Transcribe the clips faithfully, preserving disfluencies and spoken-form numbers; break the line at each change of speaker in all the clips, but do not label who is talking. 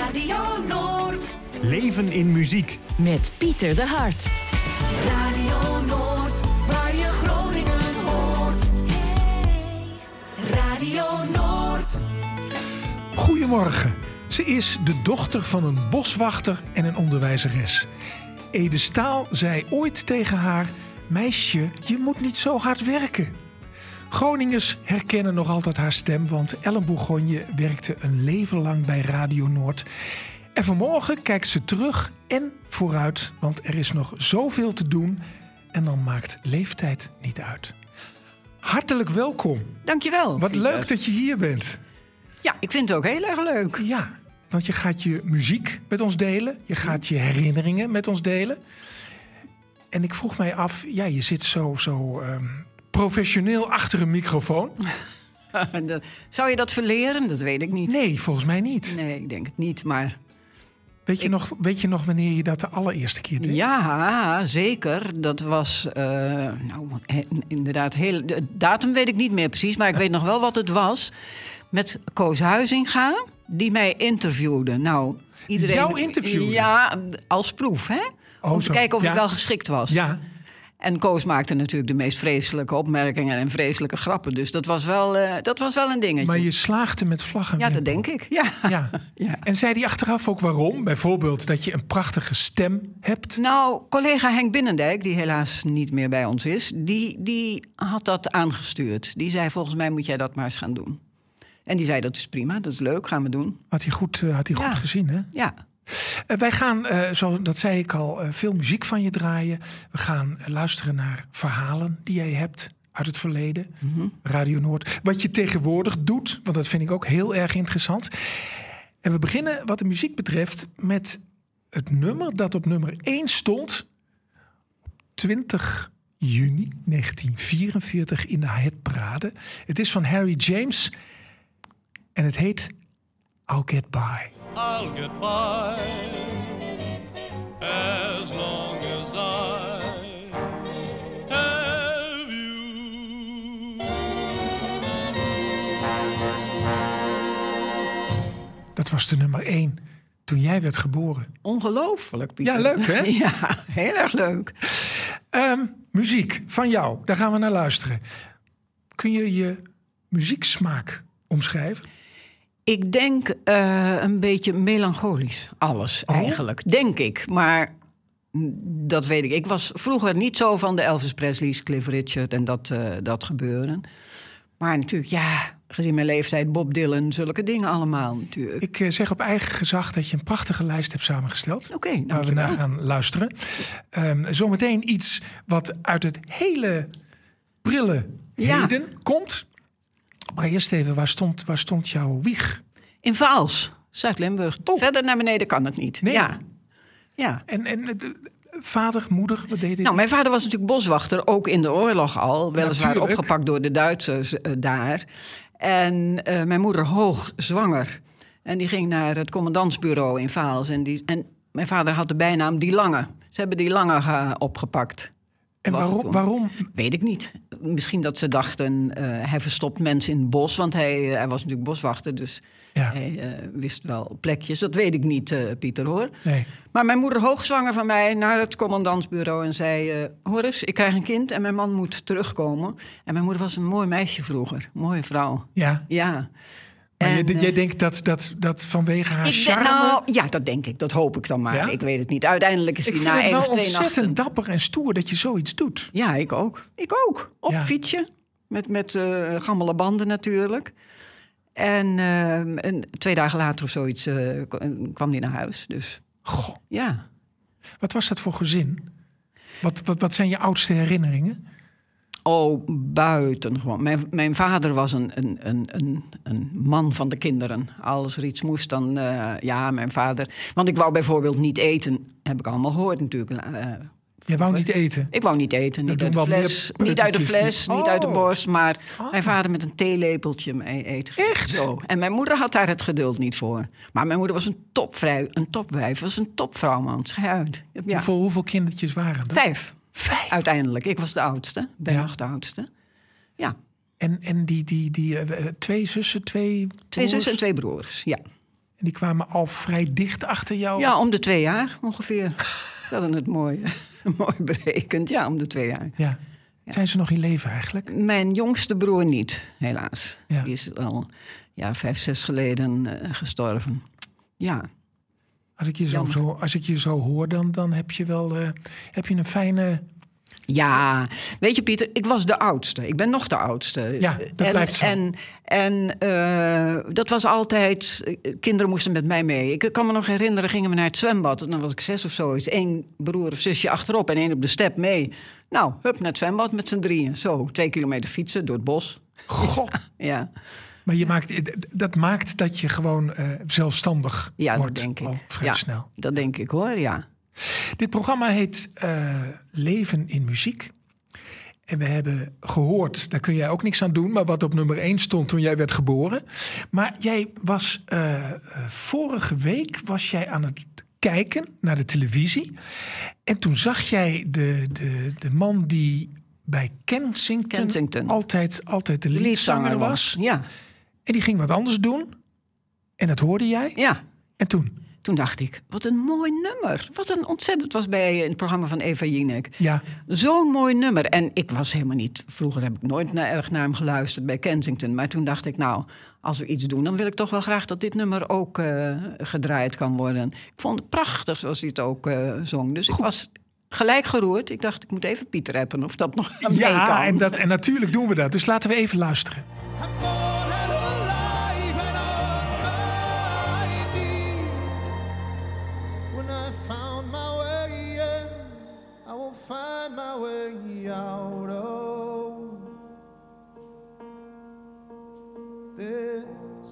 Radio Noord.
Leven in muziek.
Met Pieter de Hart.
Radio Noord, waar je Groningen hoort. Hey. Radio Noord.
Goedemorgen. Ze is de dochter van een boswachter en een onderwijzeres. Ede Staal zei ooit tegen haar: meisje, je moet niet zo hard werken. Groningers herkennen nog altijd haar stem, want Ellen Bourgogne werkte een leven lang bij Radio Noord. En vanmorgen kijkt ze terug en vooruit, want er is nog zoveel te doen. En dan maakt leeftijd niet uit. Hartelijk welkom.
Dankjewel.
Wat
Pieter.
leuk dat je hier bent.
Ja, ik vind het ook heel erg leuk.
Ja, want je gaat je muziek met ons delen. Je gaat je herinneringen met ons delen. En ik vroeg mij af, ja, je zit zo, zo um, professioneel achter een microfoon.
Zou je dat verleren? Dat weet ik niet.
Nee, volgens mij niet.
Nee, ik denk het niet, maar...
Weet je,
ik...
nog, weet je nog wanneer je dat de allereerste keer deed?
Ja, zeker. Dat was, uh, nou, he, inderdaad, heel, de datum weet ik niet meer precies, maar ik weet nog wel wat het was. Met Koos Huizinga, die mij interviewde. Nou, iedereen...
Jou interviewde?
Ja, als proef, hè?
Oh,
Om te
zo.
kijken of
Ja.
ik wel geschikt was.
Ja.
En Koos maakte natuurlijk de meest vreselijke opmerkingen en vreselijke grappen. Dus dat was wel, uh, dat was wel een dingetje.
Maar je slaagde met vlag en
Ja, dat
wimpel.
denk ik. Ja.
Ja.
Ja.
En zei die achteraf ook waarom? Bijvoorbeeld dat je een prachtige stem hebt.
Nou, collega Henk Binnendijk, die helaas niet meer bij ons is... Die, die had dat aangestuurd. Die zei, volgens mij moet jij dat maar eens gaan doen. En die zei, dat is prima, dat is leuk, gaan we doen.
Had hij goed, uh, had hij
Ja.
goed gezien, hè?
Ja.
Uh, wij gaan, uh, zo, dat zei ik al, uh, veel muziek van je draaien. We gaan uh, luisteren naar verhalen die jij hebt uit het verleden. Mm-hmm. Radio Noord. Wat je tegenwoordig doet, want dat vind ik ook heel erg interessant. En we beginnen wat de muziek betreft met het nummer dat op nummer één stond... op twintig juni negentien vierenveertig in de hitparade. Het is van Harry James en het heet I'll Get By.
I'll get by as long as I have you.
Dat was de nummer één toen jij werd geboren.
Ongelooflijk, Pieter.
Ja, leuk, hè?
Ja, heel erg leuk.
Um, muziek van jou, daar gaan we naar luisteren. Kun je je muzieksmaak omschrijven?
Ik denk uh, een beetje melancholisch, alles
Oh?
eigenlijk. Denk ik, maar dat weet ik. Ik was vroeger niet zo van de Elvis Presley's, Cliff Richard en dat, uh, dat gebeuren. Maar natuurlijk, ja, gezien mijn leeftijd, Bob Dylan, zulke dingen allemaal natuurlijk.
Ik uh, zeg op eigen gezag dat je een prachtige lijst hebt samengesteld.
Oké, okay,
waar we naar gaan luisteren. Um, zometeen iets wat uit het hele prille
ja.
heden komt. Maar eerst even, waar stond, waar stond jouw wieg?
In Vaals, Zuid-Limburg. Oh. Verder naar beneden kan het niet.
Nee.
Ja. Ja.
En, en de, vader, moeder, wat deed hij?
Nou, mijn vader was natuurlijk boswachter, ook in de oorlog al. Weliswaar
Natuurlijk.
opgepakt door de Duitsers uh, daar. En uh, mijn moeder hoog zwanger. En die ging naar het commandantsbureau in Vaals. En, die, en mijn vader had de bijnaam Die Lange. Ze hebben Die Lange uh, opgepakt.
En waarom, waarom?
Weet ik niet. Misschien dat ze dachten, uh, hij verstopt mensen in het bos. Want hij, uh, hij was natuurlijk boswachter, dus ja. hij uh, wist wel plekjes. Dat weet ik niet, uh, Pieter, hoor.
Nee.
Maar mijn moeder hoogzwanger van mij naar het commandantsbureau en zei... Uh, hoor eens, ik krijg een kind en mijn man moet terugkomen. En mijn moeder was een mooi meisje vroeger. Mooie vrouw.
Ja.
Ja.
Maar
en,
jij,
uh,
jij denkt dat, dat, dat vanwege haar
ik
charme...
denk, nou, ja, dat denk ik. Dat hoop ik dan maar.
Ja?
Ik weet het niet. Uiteindelijk is
ik
die
vind
na
het
één
wel
of twee
ontzettend
nachten...
dapper en stoer dat je zoiets doet.
Ja, ik ook. Ik ook. Op
ja.
fietsje. Met, met uh, gammele banden natuurlijk. En, uh, en twee dagen later of zoiets uh, kwam die naar huis. Dus
Goh.
ja.
Wat was dat voor gezin? Wat, wat, wat zijn je oudste herinneringen?
Oh, buitengewoon. Mijn, mijn vader was een, een, een, een, een man van de kinderen. Als er iets moest, dan... Uh, ja, mijn vader... Want ik wou bijvoorbeeld niet eten. Heb ik allemaal gehoord natuurlijk. Uh,
Jij wou niet eten?
Ik wou niet eten. Niet uit,
doen
de
wel
fles,
meer
niet uit de
peutertjes
fles,
die-
niet uit de
Oh.
borst. Maar
Oh.
mijn vader met een theelepeltje mee eten.
Echt?
Zo. En mijn moeder had daar het geduld niet voor. Maar mijn moeder was een topvrij, een topwijf. Was een topvrouw, man. Schij uit. Ja.
Hoeveel, hoeveel kindertjes waren er?
Vijf.
Vijf?
Uiteindelijk. Ik was de oudste. Ben
Ja.
nog de oudste. Ja.
En, en die, die, die uh, twee zussen, twee
Twee
broers?
zussen en twee broers, ja.
En die kwamen al vrij dicht achter jou.
Ja, om de twee jaar ongeveer. Dat is het mooi, mooi berekend. Ja, om de twee jaar.
Ja. Zijn ze nog in leven eigenlijk?
Mijn jongste broer niet, helaas.
Ja.
Die is al ja, vijf, zes geleden uh, gestorven. Ja.
Als ik je zo, zo, als ik je zo hoor, dan, dan heb je wel uh, heb je een fijne...
Ja, weet je Pieter, ik was de oudste. Ik ben nog de oudste.
Ja, dat
en,
blijft zo.
En, en uh, dat was altijd... Kinderen moesten met mij mee. Ik kan me nog herinneren, gingen we naar het zwembad. Dan was ik zes of zo. Is één broer of zusje achterop en één op de step mee. Nou, hup, naar het zwembad met z'n drieën. Zo, twee kilometer fietsen door het bos.
Goh.
Ja.
Maar je maakt, dat maakt dat je gewoon uh, zelfstandig
Ja,
wordt.
dat denk ik.
Al vrij
ja,
snel.
Dat denk ik hoor, ja.
Dit programma heet uh, Leven in Muziek. En we hebben gehoord, daar kun jij ook niks aan doen... maar wat op nummer één stond toen jij werd geboren. Maar jij was uh, uh, vorige week was jij aan het kijken naar de televisie. En toen zag jij de, de, de man die bij Kensington,
Kensington.
Altijd, altijd de
De
liedzanger
liedzanger
was.
Ja.
En die ging wat anders doen. En dat hoorde jij.
Ja.
En toen?
Toen dacht ik, wat een mooi nummer. Wat een ontzettend, het was bij in het programma van Eva Jinek.
Ja.
Zo'n mooi nummer. En ik was helemaal niet, vroeger heb ik nooit naar, erg naar hem geluisterd bij Kensington. Maar toen dacht ik, nou, als we iets doen, dan wil ik toch wel graag dat dit nummer ook uh, gedraaid kan worden. Ik vond het prachtig zoals hij het ook uh, zong. Dus Goed. ik was gelijk geroerd. Ik dacht, ik moet even Pieter rappen of dat nog mee kan.
Ja, en, dat, en natuurlijk doen we dat. Dus laten we even luisteren.
Find my way out of this.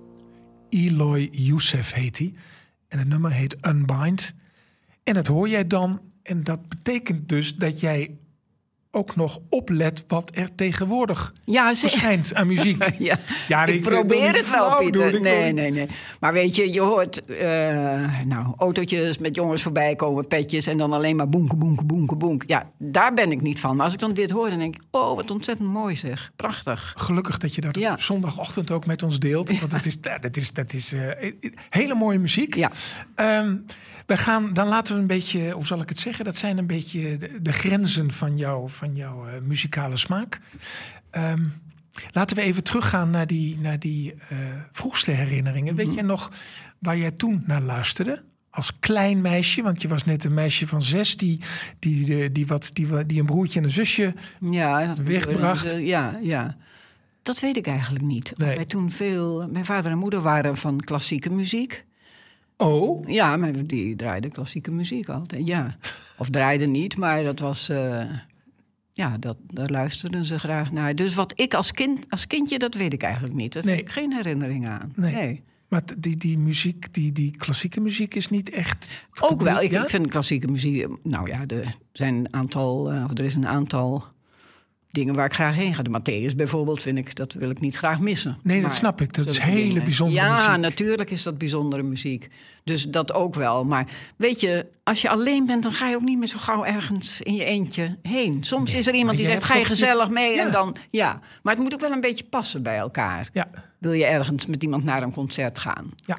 Eloy Youssef heet hij. En het nummer heet Unbind. En dat hoor jij dan. En dat betekent dus dat jij ook nog oplet wat er tegenwoordig
ja, ze...
verschijnt aan muziek.
ja.
Ja,
ik, ik probeer het wel, Pieter.
Doen,
nee, nee, nee. Maar weet je, je hoort uh, nou, autootjes met jongens voorbij komen, petjes... en dan alleen maar boenke, boenke, boenke, boenke. Ja, daar ben ik niet van. Maar als ik dan dit hoor, dan denk ik... oh, wat ontzettend mooi zeg. Prachtig.
Gelukkig dat je dat ja. op zondagochtend ook met ons deelt. Want dat is, dat is, dat is uh, hele mooie muziek.
Ja.
Um, we gaan, dan laten we een beetje, hoe zal ik het zeggen... dat zijn een beetje de, de grenzen van, jou, van jouw uh, muzikale smaak. Um, laten we even teruggaan naar die, naar die uh, vroegste herinneringen. Mm-hmm. Weet je nog waar jij toen naar luisterde? Als klein meisje, want je was net een meisje van zes... die, die, die, die, wat, die, die een broertje en een zusje
ja,
wegbracht.
Ja, ja. Dat weet ik eigenlijk niet.
Nee.
Wij toen veel, mijn vader en moeder waren van klassieke muziek...
Oh?
Ja, maar die draaiden klassieke muziek altijd, ja. Of draaiden niet, maar dat was... Uh, ja, dat, daar luisterden ze graag naar. Dus wat ik als, kind, als kindje, dat weet ik eigenlijk niet. Daar
nee.
heb ik geen herinnering aan.
Nee.
nee.
Maar die, die muziek, die, die klassieke muziek is niet echt...
Ook wel. Ik,
ja?
ik vind klassieke muziek... Nou ja, er zijn een aantal... Uh, er is een aantal... dingen waar ik graag heen ga. De Matthäus bijvoorbeeld vind ik, dat wil ik niet graag missen.
Nee, dat
maar,
snap ik. Dat is hele
dingen.
bijzondere
ja,
muziek.
Ja, natuurlijk is dat bijzondere muziek. Dus dat ook wel. Maar weet je, als je alleen bent, dan ga je ook niet meer zo gauw ergens in je eentje heen. Soms
nee,
is er iemand die zegt, ga je gezellig je... mee?
Ja.
En dan, ja. Maar het moet ook wel een beetje passen bij elkaar.
Ja.
Wil je ergens met iemand naar een concert gaan?
Ja.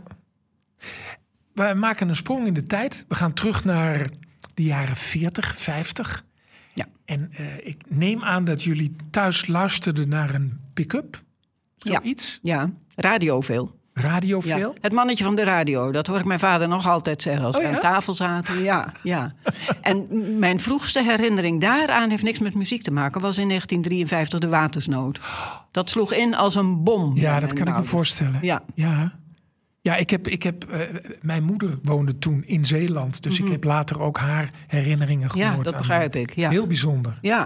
We maken een sprong in de tijd. We gaan terug naar de jaren veertig, vijftig...
Ja.
En uh, ik neem aan dat jullie thuis luisterden naar een pick-up. Zoiets?
Ja, ja. Radio veel.
Radio veel?
Ja. Het mannetje van de radio, dat hoor ik mijn vader nog altijd zeggen als
oh,
we
ja?
aan tafel zaten. Ja, ja. En mijn vroegste herinnering daaraan heeft niks met muziek te maken, was in negentien drieënvijftig de watersnood. Dat sloeg in als een bom.
Ja, dat kan ik me voorstellen.
Ja.
Ja. Ja, ik heb, ik heb, uh, mijn moeder woonde toen in Zeeland. Dus mm-hmm. ik heb later ook haar herinneringen gehoord.
Ja, dat begrijp ik. Ja.
Heel bijzonder.
Ja.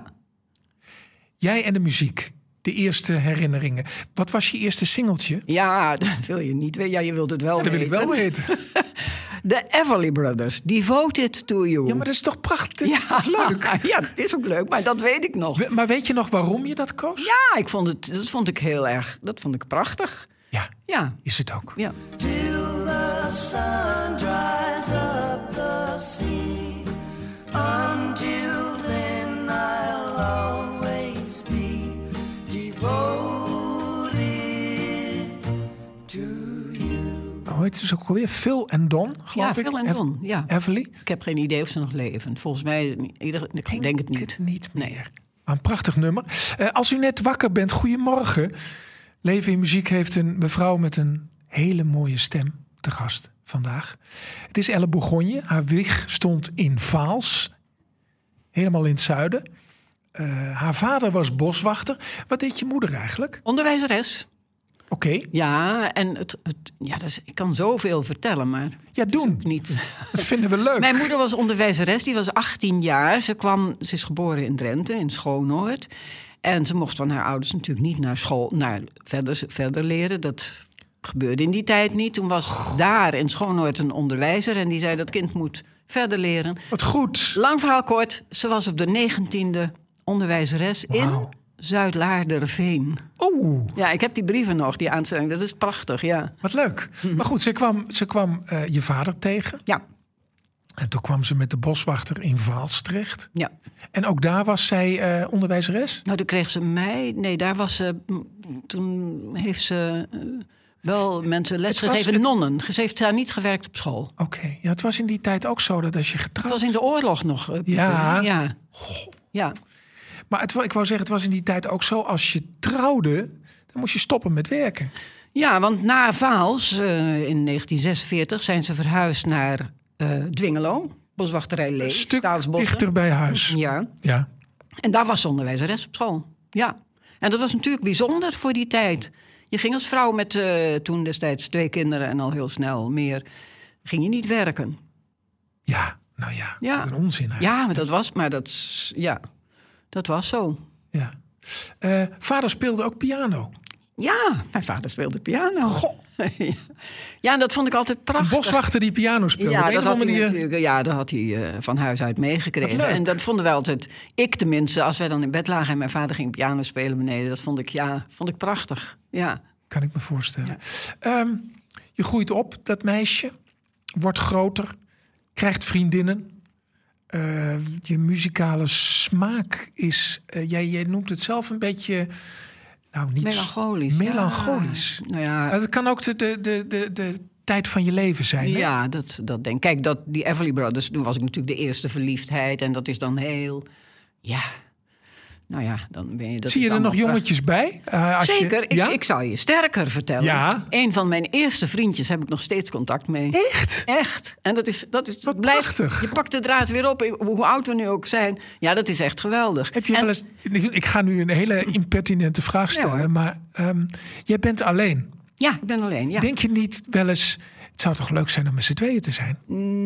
Jij en de muziek. De eerste herinneringen. Wat was je eerste singeltje?
Ja, dat wil je niet weten. Ja, je wilt het wel
ja, dat
weten.
wil ik wel weten.
De Everly Brothers, Devoted to You.
Ja, maar dat is toch prachtig? Dat
ja.
is toch leuk?
Ja, dat is ook leuk, maar dat weet ik nog.
We, maar weet je nog waarom je dat koos?
Ja, ik vond het, dat vond ik heel erg, dat vond ik prachtig.
Ja,
ja.
Is het ook.
Ja.
Till the sun dries up the sea, until then I'll always be devoted to you.
hoe heet ze ook alweer? Phil en Don, geloof
Ja,
ik.
Phil en
Ev-
Don, ja.
Everly?
Ik heb geen idee of ze nog leven. Volgens mij, ieder, ik denk het niet.
Het niet meer.
Nee.
Maar een prachtig nummer. Uh, als u net wakker bent, goedemorgen. Leven in Muziek heeft een mevrouw met een hele mooie stem te gast vandaag. Het is Elle Bourgogne. Haar wieg stond in Vaals. Helemaal in het zuiden. Uh, haar vader was boswachter. Wat deed je moeder eigenlijk?
Onderwijzeres.
Oké. Okay.
Ja, en het, het, ja, dat is, ik kan zoveel vertellen, maar...
Ja, doen.
Niet.
Dat vinden we leuk.
Mijn moeder was onderwijzeres, die was achttien jaar. Ze, kwam, ze is geboren in Drenthe, in Schoonoord. En ze mocht van haar ouders natuurlijk niet naar school, naar verder, verder leren. Dat gebeurde in die tijd niet. Toen was Goh. daar in Schoonoord een onderwijzer en die zei dat kind moet verder leren.
Wat goed.
Lang verhaal kort, ze was op de negentiende onderwijzeres wow. in Zuid-Laarderveen.
Oeh.
Ja, ik heb die brieven nog, die aanstelling. Dat is prachtig, ja.
Wat leuk. Mm-hmm. Maar goed, ze kwam, ze kwam uh, je vader tegen.
Ja.
En toen kwam ze met de boswachter in Vaals terecht.
Ja.
En ook daar was zij uh, onderwijzeres?
Nou, toen kreeg ze mij... Nee, daar was ze... Toen heeft ze uh, wel mensen lesgegeven. Het... Nonnen. Ze heeft daar niet gewerkt op school.
Oké. Okay. Ja, het was in die tijd ook zo dat als je getrouwd...
Het was in de oorlog nog. Uh,
ja.
Ja. Goh. Ja.
Maar het, ik wou zeggen, het was in die tijd ook zo... als je trouwde, dan moest je stoppen met werken.
Ja, want na Vaals uh, in negentien zesenveertig zijn ze verhuisd naar uh, Dwingelo. Boswachterij Lee.
Een stuk dichter bij huis.
Ja.
ja.
En daar was ze onderwijzeres op school. Ja. En dat was natuurlijk bijzonder voor die tijd. Je ging als vrouw met uh, toen destijds twee kinderen... en al heel snel meer, ging je niet werken.
Ja, nou ja,
ja.
wat een onzin eigenlijk.
Ja, maar dat was, maar dat, ja, dat was zo.
Ja. Uh, vader speelde ook piano.
Ja, mijn vader speelde piano.
Goh.
Ja, dat vond ik altijd prachtig.
Een boswachter die piano speelde.
Ja, dat had,
manier...
hij natuurlijk, ja dat had hij uh, van huis uit meegekregen. En dat vonden wij altijd, ik tenminste, als wij dan in bed lagen... en mijn vader ging piano spelen beneden, dat vond ik, ja, vond ik prachtig. Ja.
Kan ik me voorstellen. Ja. Um, je groeit op, dat meisje. Wordt groter. Krijgt vriendinnen. Uh, je muzikale smaak is... Uh, jij, jij noemt het zelf een beetje... Nou, niet
melancholisch.
Melancholisch.
Ja. Nou ja.
Dat kan ook de, de, de, de, de tijd van je leven zijn. Hè?
Ja, dat, dat denk ik. Kijk, dat, die Everly Brothers, toen was ik natuurlijk de eerste verliefdheid. En dat is dan heel... Ja, nou ja, dan ben je... Dat
Zie je er nog jongetjes bij?
Uh, als Zeker.
Je,
ik,
ja?
ik zal je sterker vertellen.
Ja?
Een van mijn eerste vriendjes heb ik nog steeds contact mee.
Echt?
Echt. En dat is... Dat is
Wat
blijft,
prachtig.
Je pakt de draad weer op, hoe oud we nu ook zijn. Ja, dat is echt geweldig.
Heb je
en,
wel eens... Ik ga nu een hele impertinente vraag stellen. Ja, maar um, jij bent alleen.
Ja, ik ben alleen, ja.
Denk je niet wel eens... Het zou toch leuk zijn om met z'n tweeën te zijn?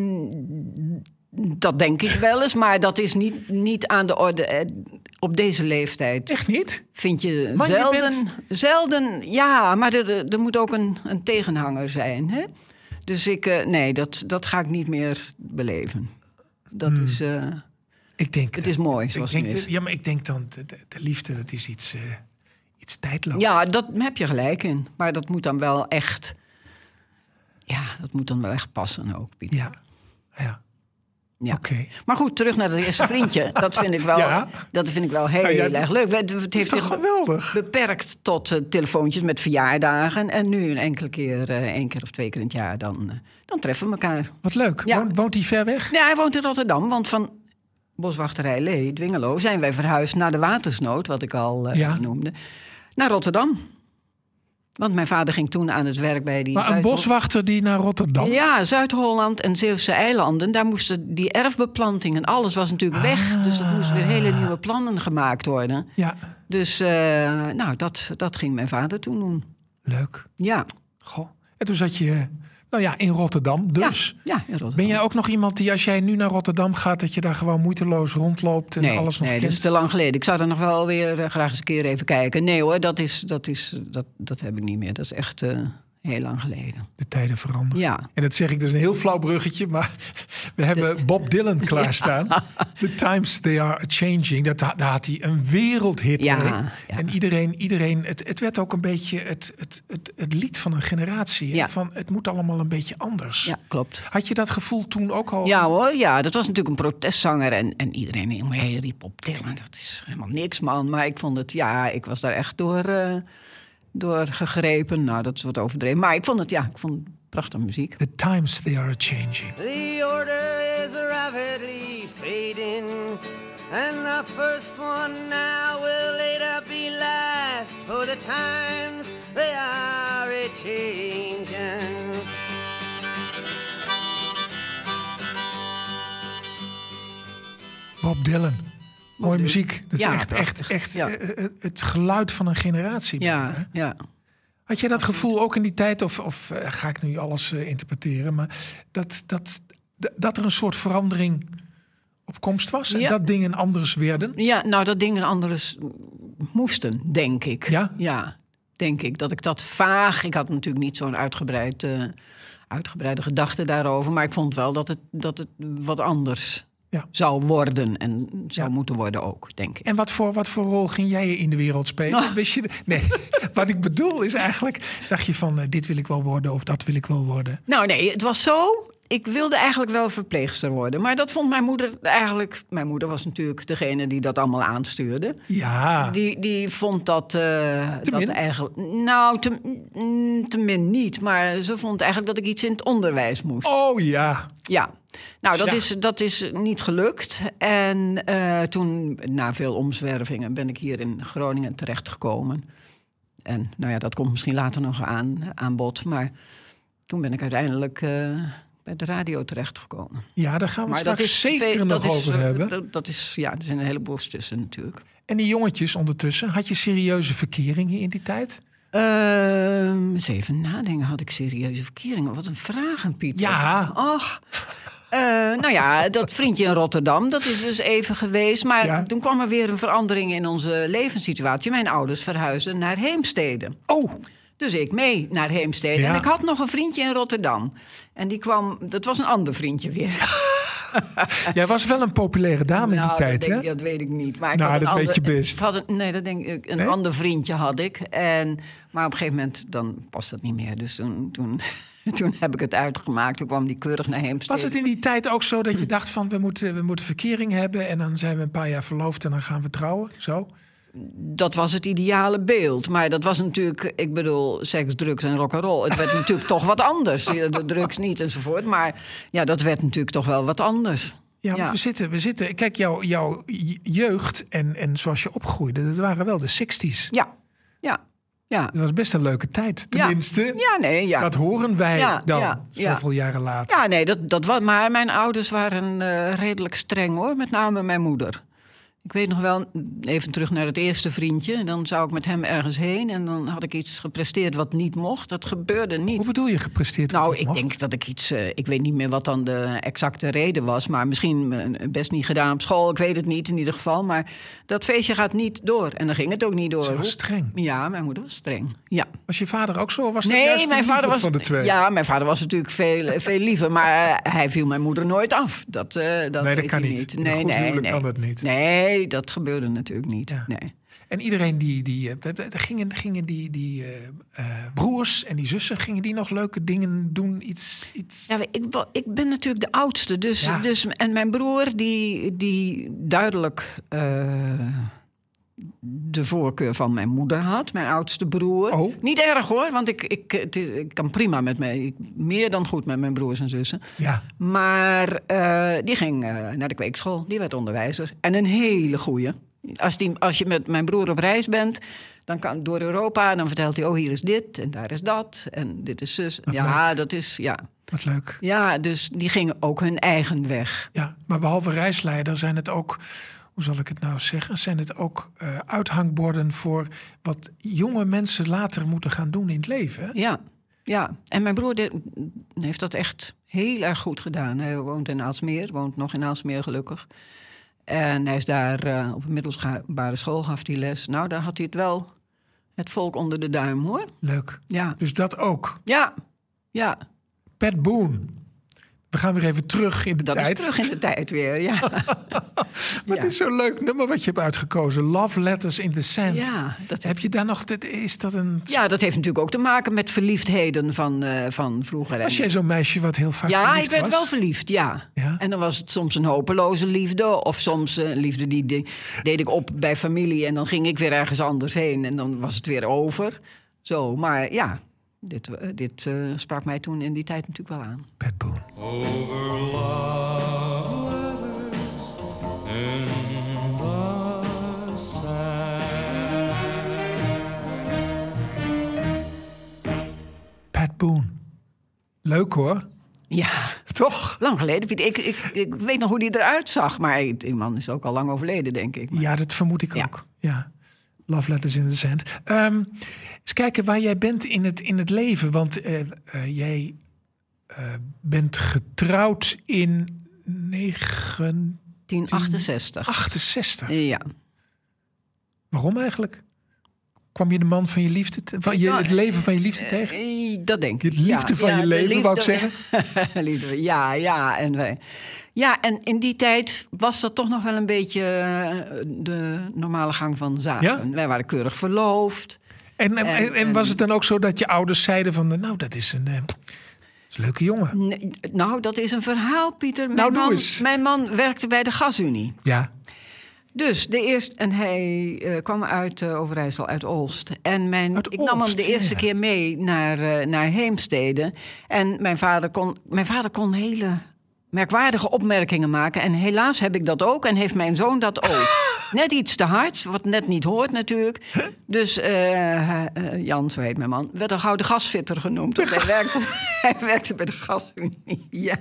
Mm, dat denk ik wel eens, maar dat is niet, niet aan de orde op deze leeftijd.
Echt niet?
Vind je
maar
zelden...
Je bent...
Zelden, ja, maar er, er moet ook een, een tegenhanger zijn. Hè? Dus ik, uh, nee, dat, dat ga ik niet meer beleven. Dat hmm. is... Uh,
ik denk...
Het is mooi, zoals
ik denk
het is.
De, ja, maar ik denk dan, de, de liefde, dat is iets, uh, iets tijdloos.
Ja, dat heb je gelijk in. Maar dat moet dan wel echt... Ja, dat moet dan wel echt passen ook, Pieter.
Ja, ja.
Ja.
Okay.
Maar goed, terug naar het eerste vriendje. Dat vind ik wel, ja. dat vind ik wel heel, nou ja, heel erg leuk. Het, het heeft zich
geweldig.
beperkt tot uh, telefoontjes met verjaardagen. En nu een enkele keer, uh, één keer of twee keer in het jaar, dan, uh, dan treffen we elkaar.
Wat leuk. Ja. Woont, woont hij ver weg?
Ja, hij woont in Rotterdam. Want van Boswachterij Lee, Dwingelo, zijn wij verhuisd naar de watersnood, wat ik al uh, ja. noemde, naar Rotterdam. Want mijn vader ging toen aan het werk bij die...
Maar een Zuid- boswachter die naar Rotterdam?
Ja, Zuid-Holland en Zeeuwse eilanden. Daar moesten die erfbeplanting en alles was natuurlijk ah. weg. Dus er moesten weer hele nieuwe plannen gemaakt worden.
Ja.
Dus uh, nou, dat, dat ging mijn vader toen doen.
Leuk.
Ja.
Goh. En toen zat je... Nou ja, in Rotterdam dus.
Ja, ja, in Rotterdam.
Ben jij ook nog iemand die, als jij nu naar Rotterdam gaat, dat je daar gewoon moeiteloos rondloopt en
nee,
alles nog
nee,
kent?
dat is te lang geleden. Ik zou er nog wel weer uh, graag eens een keer even kijken. Nee hoor, dat, is, dat, is, dat, dat heb ik niet meer. Dat is echt uh, heel lang geleden.
De tijden veranderen.
Ja.
En dat zeg ik, dat is een heel flauw bruggetje, maar we hebben de... Bob Dylan klaarstaan. Ja. The times they are changing. Dat, daar had hij een wereldhit
ja,
mee.
Ja.
En iedereen, iedereen het, het werd ook een beetje het, het, het, het lied van een generatie. Ja. Van, het moet allemaal een beetje anders.
Ja, klopt.
Had je dat gevoel toen ook al?
Ja hoor, ja. Dat was natuurlijk een protestzanger. En, en iedereen hey, riep op Dylan. Dat is helemaal niks, man. Maar ik vond het, ja, ik was daar echt door... Uh, door gegrepen. Nou, dat is wat overdreven. Maar ik vond het, ja, ik vond prachtige muziek.
The times they are changing.
The order is rapidly fading, and the first one now will later be last, for the times they are a-changing.
Bob Dylan. Mooie
Dylan.
muziek. Dat is
Ja,
echt, echt,
prachtig.
echt
Ja.
eh, eh, het geluid van een generatie.
Ja,
hè?
ja.
Had jij dat gevoel ook in die tijd, of, of eh, ga ik nu alles eh, interpreteren, maar dat, dat, d- dat er een soort verandering op komst was en
Ja.
dat dingen anders werden?
Ja, nou, dat dingen anders moesten, denk ik.
Ja?
Ja, denk ik. Dat ik dat vaag... Ik had natuurlijk niet zo'n uitgebreid, eh, uitgebreide gedachte daarover, maar ik vond wel dat het, dat het wat anders
Ja.
zou worden en zou
Ja.
moeten worden ook, denk ik.
En wat voor, wat voor rol ging jij in de wereld spelen?
Oh.
Wist je, de- nee, wat ik bedoel is eigenlijk, dacht je van eh, dit wil ik wel worden of dat wil ik wel worden?
Nou nee, het was zo. Ik wilde eigenlijk wel verpleegster worden. Maar dat vond mijn moeder eigenlijk... Mijn moeder was natuurlijk degene die dat allemaal aanstuurde.
Ja,
Die, die vond dat... eh,
Te
dat
min?
eigenlijk, nou, te, mm, te min niet. Maar ze vond eigenlijk dat ik iets in het onderwijs moest.
oh ja.
Ja. Nou, dat
Tja.
is, dat is niet gelukt. En eh, toen, na veel omzwervingen, ben ik hier in Groningen terechtgekomen. En nou ja, dat komt misschien later nog aan, aan bod. Maar toen ben ik uiteindelijk eh, bij de radio terechtgekomen.
Ja, daar gaan we
Maar
straks zeker
veel-
nog
dat is,
over
eh,
hebben.
Dat, dat is, ja, er zijn een heleboel tussen natuurlijk.
En die jongetjes ondertussen, had je serieuze verkeringen in die tijd?
Ehm, eens even nadenken, had ik serieuze verkeringen? Wat een vragen, Pieter.
Ja.
Ach. Eh, nou ja, dat vriendje in Rotterdam, dat is dus even geweest. Maar
Ja.
toen kwam er weer een verandering in onze levenssituatie. Mijn ouders verhuisden naar Heemstede.
Oh,
Dus ik mee naar Heemstede.
Ja.
En ik had nog een vriendje in Rotterdam. En die kwam, dat was een ander vriendje weer.
jij was wel een populaire dame in
Nou,
die tijd,
dat,
hè?
denk, dat weet ik niet. Maar ik
Nou,
had een
dat weet
ander-
je best.
Ik had een, nee, dat denk ik. Een
Nee?
ander vriendje had ik. En, maar op een gegeven moment dan past dat niet meer. Dus toen, toen, toen heb ik het uitgemaakt. Toen kwam die keurig naar Heemstede.
Was het in die tijd ook zo dat je dacht van we moeten, we moeten verkering hebben en dan zijn we een paar jaar verloofd en dan gaan we trouwen? Zo?
Dat was het ideale beeld. Maar dat was natuurlijk, ik bedoel, seks, drugs en rock'n'roll. Het werd natuurlijk toch wat anders. De drugs niet enzovoort. Maar ja, dat werd natuurlijk toch wel wat anders.
Ja, want
Ja.
we zitten, we zitten. Kijk, jouw, jouw jeugd en, en zoals je opgroeide, dat waren wel de zestig's.
Ja, ja, ja.
Dat was best een leuke tijd.
Ja.
Tenminste,
Ja, nee, ja.
dat horen wij
Ja,
dan,
ja, ja.
zoveel jaren later.
Ja, nee, dat, dat was. Maar mijn ouders waren eh, redelijk streng hoor. Met name mijn moeder. Ik weet nog wel, even terug naar het eerste vriendje. Dan zou ik met hem ergens heen en dan had ik iets gepresteerd wat niet mocht. Dat gebeurde niet.
Hoe bedoel je gepresteerd?
Nou,
wat je
ik
mocht?
denk dat ik iets... eh, ik weet niet meer wat dan de exacte reden was. Maar misschien eh, best niet gedaan op school. Ik weet het niet in ieder geval. Maar dat feestje gaat niet door. En dan ging het ook niet door.
Ze was
Hoe-
streng.
Ja, mijn moeder was streng. Ja.
Was je vader ook zo? Of was dat
Nee,
juist de
mijn vader
lieverd
was...
van de twee?
Ja, mijn vader was natuurlijk veel, veel liever. Maar eh, hij viel mijn moeder nooit af. Dat, eh, dat,
dat
weet
kan
hij
niet. In een
Nee,
goed
nee,
huwelijk
nee.
kan dat niet.
Nee, dat gebeurde natuurlijk niet.
Ja.
Nee.
En iedereen die, die eh, we- we- er gingen, gingen die, die eh, eh, broers en die zussen, gingen die nog leuke dingen doen? Iets, iets...
Ja, ik, wa- ik ben natuurlijk de oudste. Dus,
Ja.
dus, en mijn broer, die, die duidelijk eh, de voorkeur van mijn moeder had. Mijn oudste broer.
Oh.
Niet erg hoor, want ik, ik, het is- ik kan prima met mij. Ik, meer dan goed met mijn broers en zussen.
Ja.
Maar eh, die ging eh, naar de kweekschool. Die werd onderwijzer. En een hele goeie. Als, die, als je met mijn broer op reis bent, dan kan door Europa, dan vertelt hij: oh, hier is dit en daar is dat en dit is zus.
Wat
Ja, dat is ja.
Wat leuk.
Ja, dus die gingen ook hun eigen weg.
Ja, maar behalve reisleider zijn het ook, hoe zal ik het nou zeggen, zijn het ook eh, uithangborden voor wat jonge mensen later moeten gaan doen in het leven. hè?
Ja, ja. En mijn broer de- heeft dat echt heel erg goed gedaan. Hij woont in Aalsmeer, woont nog in Aalsmeer gelukkig. En hij is daar eh, op een middelbare school, gaf hij les. Nou, daar had hij het wel, het volk onder de duim, hoor.
Leuk.
Ja,
Dus dat ook.
ja, ja.
Pat Boone. We gaan weer even terug in de
Dat
tijd.
is terug in de tijd weer, ja.
Maar
Ja.
het is zo'n leuk nummer wat je hebt uitgekozen. Love Letters in the Sand.
Ja, dat
Heb je daar nog... dit- Is dat een...
Ja, dat heeft natuurlijk ook te maken met verliefdheden van, eh, van vroeger.
Was
En-
jij zo'n meisje wat heel vaak
Ja,
verliefd
ik werd
was?
wel verliefd, ja.
Ja?
En dan was het soms een hopeloze liefde. Of soms een liefde die de- deed ik op bij familie. En dan ging ik weer ergens anders heen. En dan was het weer over. Zo, maar ja. dit, uh, dit uh, sprak mij toen in die tijd natuurlijk wel aan.
Pat Boone.
Over love letters in the sand.
Pat Boone. Leuk hoor.
Ja,
Toch?
lang geleden. Piet. Ik, ik, ik weet nog hoe die eruit zag, maar die man is ook al lang overleden, denk ik. Maar...
Ja, dat vermoed ik
Ja.
ook. Ja. Love Letters in the Sand. Um, eens kijken waar jij bent in het, in het leven. Want uh, uh, jij uh, bent getrouwd in negentien
tien achtenzestig.
achtenzestig.
Ja.
Waarom eigenlijk? Kwam je de man van je liefde, te- van je,
Nou,
het leven van je liefde tegen?
Eh, Dat denk ik.
Het liefde van je
de
leven, wou ik
zeggen. liefde, ja, ja. En wij, ja, en in die tijd was dat toch nog wel een beetje eh, de normale gang van zaken.
Ja?
Wij waren keurig verloofd.
En, en,
En-
en was het dan ook zo dat je ouders zeiden van... nou, dat is een, eh, dat is een leuke jongen.
Nee, nou, dat is een verhaal, Pieter. Mijn,
Nou, doe
man,
eens.
mijn man werkte bij de Gasunie.
Ja,
Dus de eerste, en hij eh, kwam uit uh, Overijssel, uit Olst. En mijn,
Uit
ik nam hem
Olst,
de eerste
ja.
keer mee naar, uh, naar Heemstede. En mijn vader, kon, mijn vader kon hele merkwaardige opmerkingen maken. En helaas heb ik dat ook en heeft mijn zoon dat ook. Net iets te hard, wat net niet hoort natuurlijk. Dus uh, uh, Jan, zo heet mijn man, werd een gouden gasfitter genoemd. Want hij, werkte, hij werkte bij de Gasunie. Ja.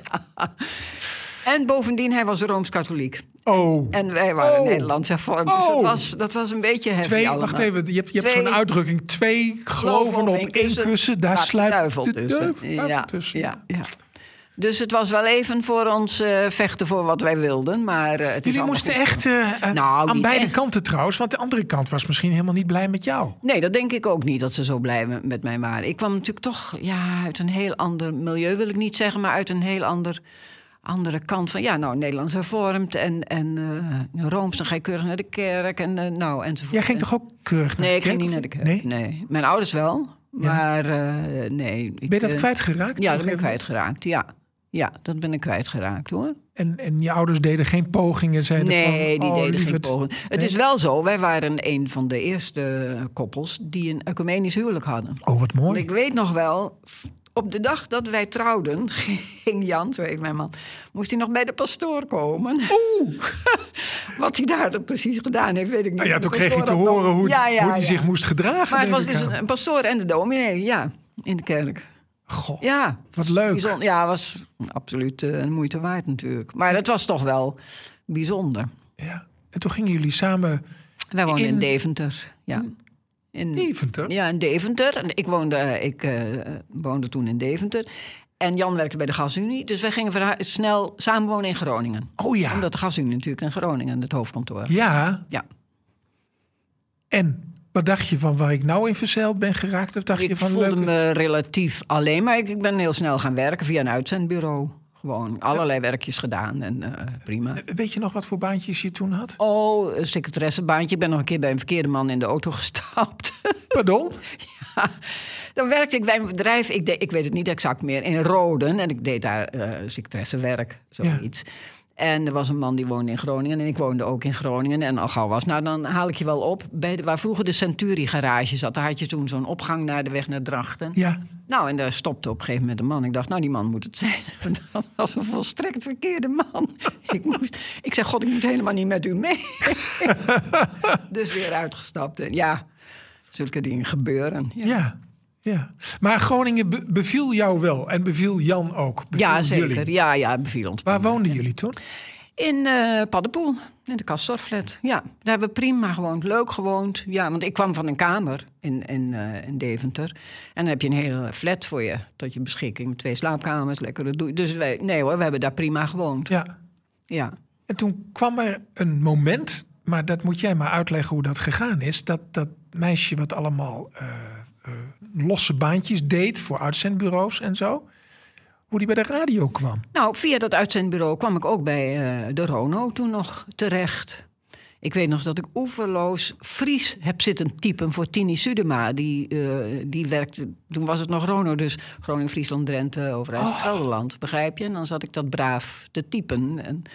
En bovendien, hij was Rooms-Katholiek.
oh.
En wij waren
Oh.
Nederlands hervormd. Dus
Oh.
dat was, dat was een beetje heavy
Twee,
allemaal.
wacht even, je hebt, je hebt
Twee
zo'n uitdrukking. Twee geloven op één kussen, daar
gaat de
sluipt
duivel
de
tussen.
duivel
Ja,
tussen.
ja, ja. Dus het was wel even voor ons uh, vechten voor wat wij wilden. Maar uh, het is
Jullie
allemaal
moesten
goed
echt uh, uh,
Nou,
aan
niet
beide
echt.
kanten trouwens. Want de andere kant was misschien helemaal niet blij met jou.
Nee, dat denk ik ook niet, dat ze zo blij met- met mij waren. Ik kwam natuurlijk toch ja, uit een heel ander milieu, wil ik niet zeggen... maar uit een heel ander, andere kant van... ja, nou, Nederlands hervormd en, en uh, Rooms, dan ga je keurig naar de kerk en uh, nou, enzovoort.
Jij ging toch ook keurig naar
Nee,
de
ik ging
kerk,
niet
of-
naar de kerk.
Nee?
Nee, mijn ouders wel, maar uh, nee. Ik,
Ben je dat
uh,
kwijtgeraakt?
Ja,
Nog
dat ben ik
even?
kwijtgeraakt, ja. Ja, dat ben ik kwijtgeraakt, hoor.
En, en je ouders deden geen pogingen? Zeiden
Nee,
van,
die
oh,
deden geen
lieverd.
poging. Het
Nee?
is wel zo, wij waren een van de eerste koppels... die een ecumenisch huwelijk hadden.
Oh, wat
Want
mooi.
ik weet nog wel, op de dag dat wij trouwden... ging Jan, zo heet mijn man... moest hij nog bij de pastoor komen. Oeh! Wat hij daar dan precies gedaan heeft, weet ik niet.
Nou ja,
De
toen kreeg je
pastoor
te
had
horen
nog-
hoe, het-
Ja, ja,
hoe hij
ja.
zich moest gedragen.
Maar het was
denk ik
dus
aan.
een, een pastoor en de dominee, ja, in de kerk.
Goh,
Ja.
wat leuk.
Bijzonder. Ja, was absoluut uh, een moeite waard natuurlijk. Maar het was toch wel bijzonder.
Ja. En toen gingen jullie samen
Wij woonden in,
In-
Deventer. Ja. In
Deventer?
Ja, in Deventer. En ik woonde, uh, ik uh, woonde toen in Deventer. En Jan werkte bij de Gasunie. Dus wij gingen verha- snel samenwonen in Groningen.
Oh ja.
Omdat de Gasunie natuurlijk in Groningen, het hoofdkantoor.
Ja.
Ja.
En wat dacht je van waar ik nou in verzeild ben geraakt? Of dacht
Ik
je van
voelde
leuk?
me relatief alleen. Maar ik, ik ben heel snel gaan werken via een uitzendbureau. Gewoon allerlei werkjes gedaan en uh, prima.
Weet je nog wat voor baantjes je toen had?
Oh, een secretaressebaantje. Ik ben nog een keer bij een verkeerde man in de auto gestapt.
Pardon?
Ja, dan werkte ik bij een bedrijf, ik, deed, ik weet het niet exact meer, in Roden. En ik deed daar uh, secretaressewerk, zoiets. Ja. En er was een man die woonde in Groningen en ik woonde ook in Groningen. En al gauw was, nou dan haal ik je wel op. Bij de, waar vroeger de Century garage zat, daar had je toen zo'n opgang naar de weg naar Drachten.
Ja.
Nou, en daar stopte op een gegeven moment een man. Ik dacht, nou, die man moet het zijn. Dat was een volstrekt verkeerde man. Ik, moest, ik zei, god, ik moet helemaal niet met u mee. Dus weer uitgestapt. En ja, zulke dingen gebeuren. Ja,
Ja. Ja. Maar Groningen be- beviel jou wel en beviel Jan ook. Beviel
ja zeker.
jullie.
Ja, ja, beviel ons.
Waar woonden jullie toen?
In uh, Paddepoel, in de Castorflat. Ja, daar hebben we prima gewoond, leuk gewoond. Ja, want ik kwam van een kamer in, in, uh, in Deventer. En dan heb je een hele flat voor je tot je beschikking. Met twee slaapkamers, lekkere doe. Dus wij, nee hoor, we hebben daar prima gewoond.
Ja.
Ja.
En toen kwam er een moment, maar dat moet jij maar uitleggen hoe dat gegaan is. Dat dat meisje wat allemaal uh, uh, losse baantjes deed voor uitzendbureaus en zo. Hoe die bij de radio kwam.
Nou, via dat uitzendbureau kwam ik ook bij uh, de Rono toen nog terecht. Ik weet nog dat ik oeverloos Fries heb zitten typen voor Tini Sudema. Die, uh, die werkte, toen was het nog Rono, dus Groningen, Friesland, Drenthe, Overijssel, Gelderland. Begrijp je? En dan zat ik dat braaf te typen. En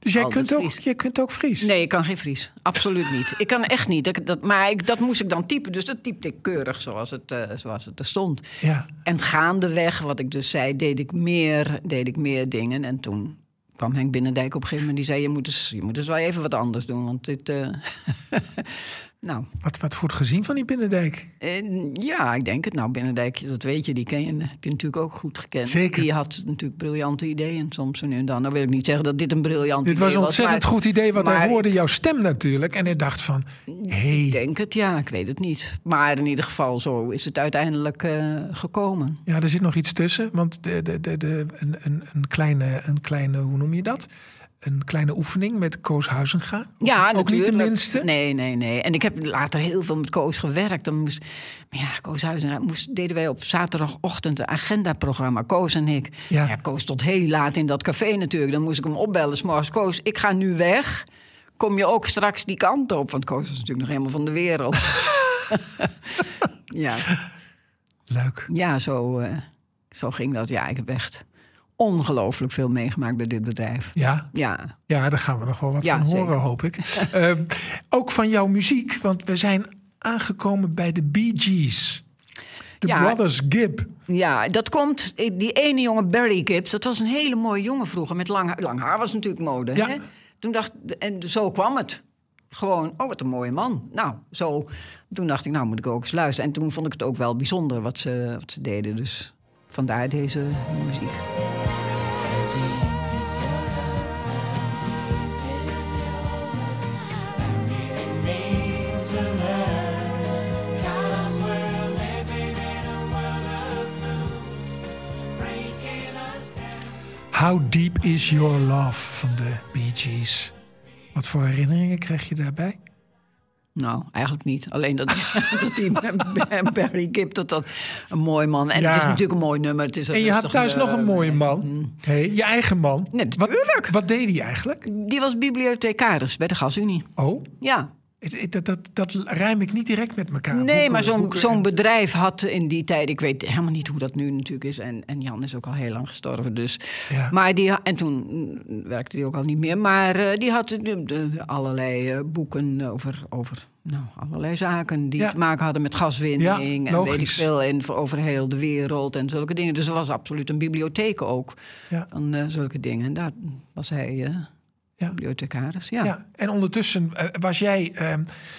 Dus jij
Altijd
kunt, ook,
Fries.
jij kunt ook Fries?
Nee, ik kan geen Fries. Absoluut niet. Ik kan echt niet. Dat, dat, maar ik, dat moest ik dan typen. Dus dat typte ik keurig zoals het, uh, zoals het er stond.
Ja.
En gaandeweg, wat ik dus zei, deed ik meer, deed ik meer dingen. En toen kwam Henk Binnendijk op een gegeven moment. Die zei, je moet eens, je moet eens wel even wat anders doen. Want dit... Uh... nou...
Wat, wat wordt gezien van die Binnendijk?
Uh, ja, ik denk het. Nou, Binnendijk, dat weet je, die ken je, heb je natuurlijk ook goed gekend.
Zeker.
Die had natuurlijk briljante ideeën, soms zo nu en dan. Nou wil ik niet zeggen dat dit een briljant
Dit
idee
was een ontzettend
maar,
goed idee, want hij
maar
hoorde jouw stem natuurlijk. En hij dacht van, hé.
Ik denk het, ja, ik weet het niet. Maar in ieder geval, zo is het uiteindelijk uh, gekomen.
Ja, er zit nog iets tussen. Want de, de, de, de, een, een, een, kleine, een kleine, hoe noem je dat? Een kleine oefening met Koos Huizinga.
Ja,
ook niet de minste.
Nee, nee, nee. En ik heb later heel veel met Koos gewerkt. Dan moest, maar ja, Koos Huizinga moest, deden wij op zaterdagochtend een agendaprogramma. Koos en ik.
Ja.
Ja, Koos tot heel laat in dat café natuurlijk. Dan moest ik hem opbellen 's morgens. Koos, ik ga nu weg. Kom je ook straks die kant op? Want Koos was natuurlijk nog helemaal van de wereld. ja.
Leuk.
Ja, zo, uh, zo ging dat. Ja, ik heb echt ongelooflijk veel meegemaakt bij dit bedrijf.
Ja?
Ja.
Ja, daar gaan we nog wel wat
Ja,
van horen,
zeker.
hoop ik. uh, ook van jouw muziek, want we zijn aangekomen bij de Bee Gees. De
Ja.
Brothers Gibb.
Ja, dat komt... Die ene jongen, Barry Gibb, dat was een hele mooie jongen vroeger. Met lang, lang haar was natuurlijk mode.
Ja.
Hè? Toen dacht, en zo kwam het. Gewoon, oh, wat een mooie man. Nou, zo. Toen dacht ik, nou moet ik ook eens luisteren. En toen vond ik het ook wel bijzonder wat ze, wat ze deden. Dus vandaar deze muziek.
How Deep Is Your Love van de Bee Gees. Wat voor herinneringen krijg je daarbij?
Nou, eigenlijk niet. Alleen dat, dat die Barry Gibb, dat dat een mooi man. En
Ja.
het is natuurlijk een mooi nummer. Het is een
En je had
rustig,
thuis
uh,
nog een mooie man. Hey, je eigen man.
Nee,
wat,
natuurlijk.
wat deed hij eigenlijk?
Die was bibliothecaris bij de GasUnie.
Oh,
Ja.
het- het- dat, dat, dat rijm ik niet direct met elkaar.
Nee,
Boeken,
maar zo'n
boeken
zo'n
en-
bedrijf had in die tijd... Ik weet helemaal niet hoe dat nu natuurlijk is. En, en Jan is ook al heel lang gestorven. Dus.
Ja.
Maar die, en toen mm, werkte hij ook al niet meer. Maar uh, die had uh, de, allerlei uh, boeken over, over nou, allerlei zaken... die
Ja.
te maken hadden met gaswinning.
Ja,
en weet ik
logisch.
veel. En voor over heel de wereld en zulke dingen. Dus er was absoluut een bibliotheek ook
Ja.
van uh, zulke dingen. En daar was hij uh,
Ja.
bibliothecaris. Ja.
Ja, en ondertussen eh, was jij... eh,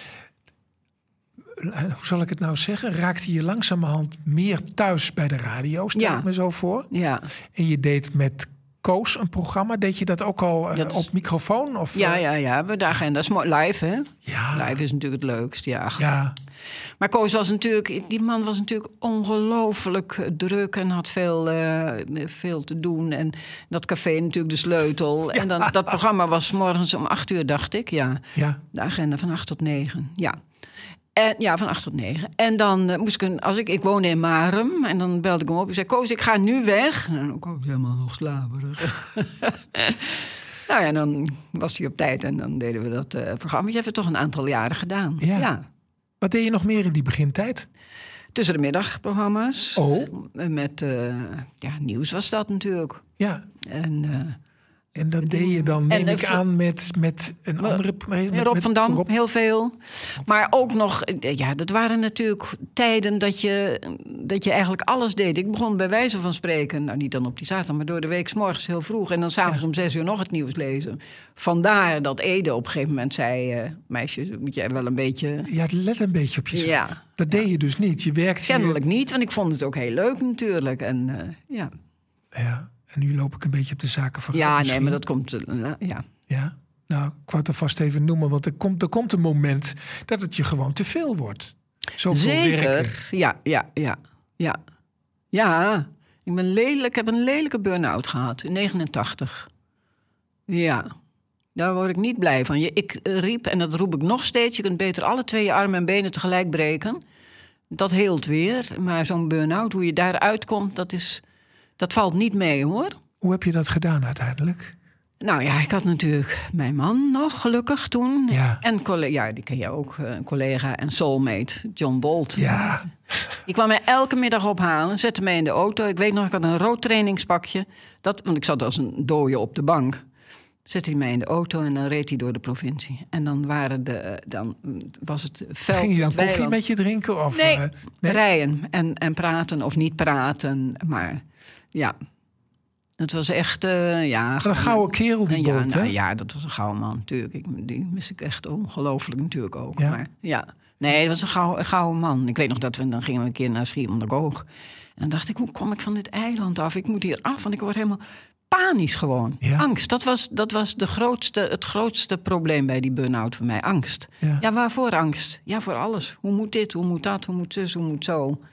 hoe zal ik het nou zeggen? Raakte je langzamerhand meer thuis bij de radio, stel
Ja.
ik me zo voor.
Ja.
En je deed met Koos een programma. Deed je dat ook al eh,
Dat is-
op microfoon? Of,
Ja,
eh,
ja, ja. De agenda is mooi. Live, hè?
Ja.
Live is natuurlijk het leukst, ja.
Ja,
Maar Koos was natuurlijk... Die man was natuurlijk ongelooflijk druk en had veel, eh, veel te doen. En dat café natuurlijk de sleutel. En dan, dat programma was 's morgens om acht uur, dacht ik. Ja,
ja.
de agenda van acht tot negen. Ja. En, ja, van acht tot negen. En dan eh, moest ik... Een, als ik, ik woonde in Marum en dan belde ik hem op. Ik zei, Koos, ik ga nu weg. En dan was ik helemaal nog slaperig. nou ja, en dan was hij op tijd en dan deden we dat eh, programma. Je hebt het toch een aantal jaren gedaan.
Ja.
ja.
Wat deed je nog meer in die begintijd?
Tussen de middagprogramma's.
Oh.
Met eh, ja, nieuws was dat natuurlijk.
Ja,
En, uh,
en dat deed je dan, neem
En,
ik
eh,
aan, met, met een andere... Met,
Rob
met
van Dam,
Rob-
heel veel. Maar ook nog, ja, dat waren natuurlijk tijden dat je, dat je eigenlijk alles deed. Ik begon bij wijze van spreken, nou niet dan op die zaterdag, maar door de week 's morgens heel vroeg. En dan s'avonds om zes uur nog het nieuws lezen. Vandaar dat Ede op een gegeven moment zei, eh, meisje, moet jij wel een beetje...
Ja, let een beetje op jezelf.
Ja.
Dat deed je dus niet. Je werkte hier-
Kennelijk niet, want ik vond het ook heel leuk natuurlijk. En uh, ja...
Ja, en nu loop ik een beetje op de zaken van.
Ja, nee,
misschien.
maar dat komt... Uh, ja.
Ja, nou, ik wou het er vast even noemen, want er komt, er komt een moment dat het je gewoon te veel wordt. Zoveel werken.
Zeker, ja, ja, ja, ja. Ja, ik ben lelijk, ik heb een lelijke burn-out gehad in negenentachtig. Ja, daar word ik niet blij van. Je, ik riep, en dat roep ik nog steeds... je kunt beter alle twee je armen en benen tegelijk breken. Dat heelt weer, maar zo'n burn-out, hoe je daaruit komt... dat, is, dat valt niet mee, hoor.
Hoe heb je dat gedaan uiteindelijk?
Nou ja, ik had natuurlijk mijn man nog, gelukkig toen.
Ja.
En collega, ja, die ken je ook, een collega en soulmate, John Bolt.
Ja,
Die kwam mij elke middag ophalen, zette mij in de auto. Ik weet nog, ik had een rood trainingspakje. Dat, want ik zat als een dooie op de bank. zette hij mij in de auto en dan reed hij door de provincie. En dan, waren de, dan was het veld...
Ging je dan
het
koffie
weiland.
met je drinken? Of,
Nee,
uh, nee?
rijden en, en praten of niet praten. Maar ja, het was echt... Uh, ja,
Wat een gouden kerel die
ja,
Bolt,
nou,
hè?
ja, dat was een gouden man natuurlijk. Ik, die mis ik echt ongelooflijk natuurlijk ook.
Ja.
Maar ja, nee, het was een gouden, een gouden man. Ik weet nog dat we dan gingen we een keer naar Schiermonnikoog. En dan dacht ik, hoe kom ik van dit eiland af? Ik moet hier af, want ik word helemaal panisch gewoon.
Ja.
Angst, dat was, dat was de grootste, het grootste probleem bij die burn-out voor mij. Angst.
Ja.
Ja, waarvoor angst? Ja, voor alles. Hoe moet dit, hoe moet dat, hoe moet zus, hoe moet zo?
Maar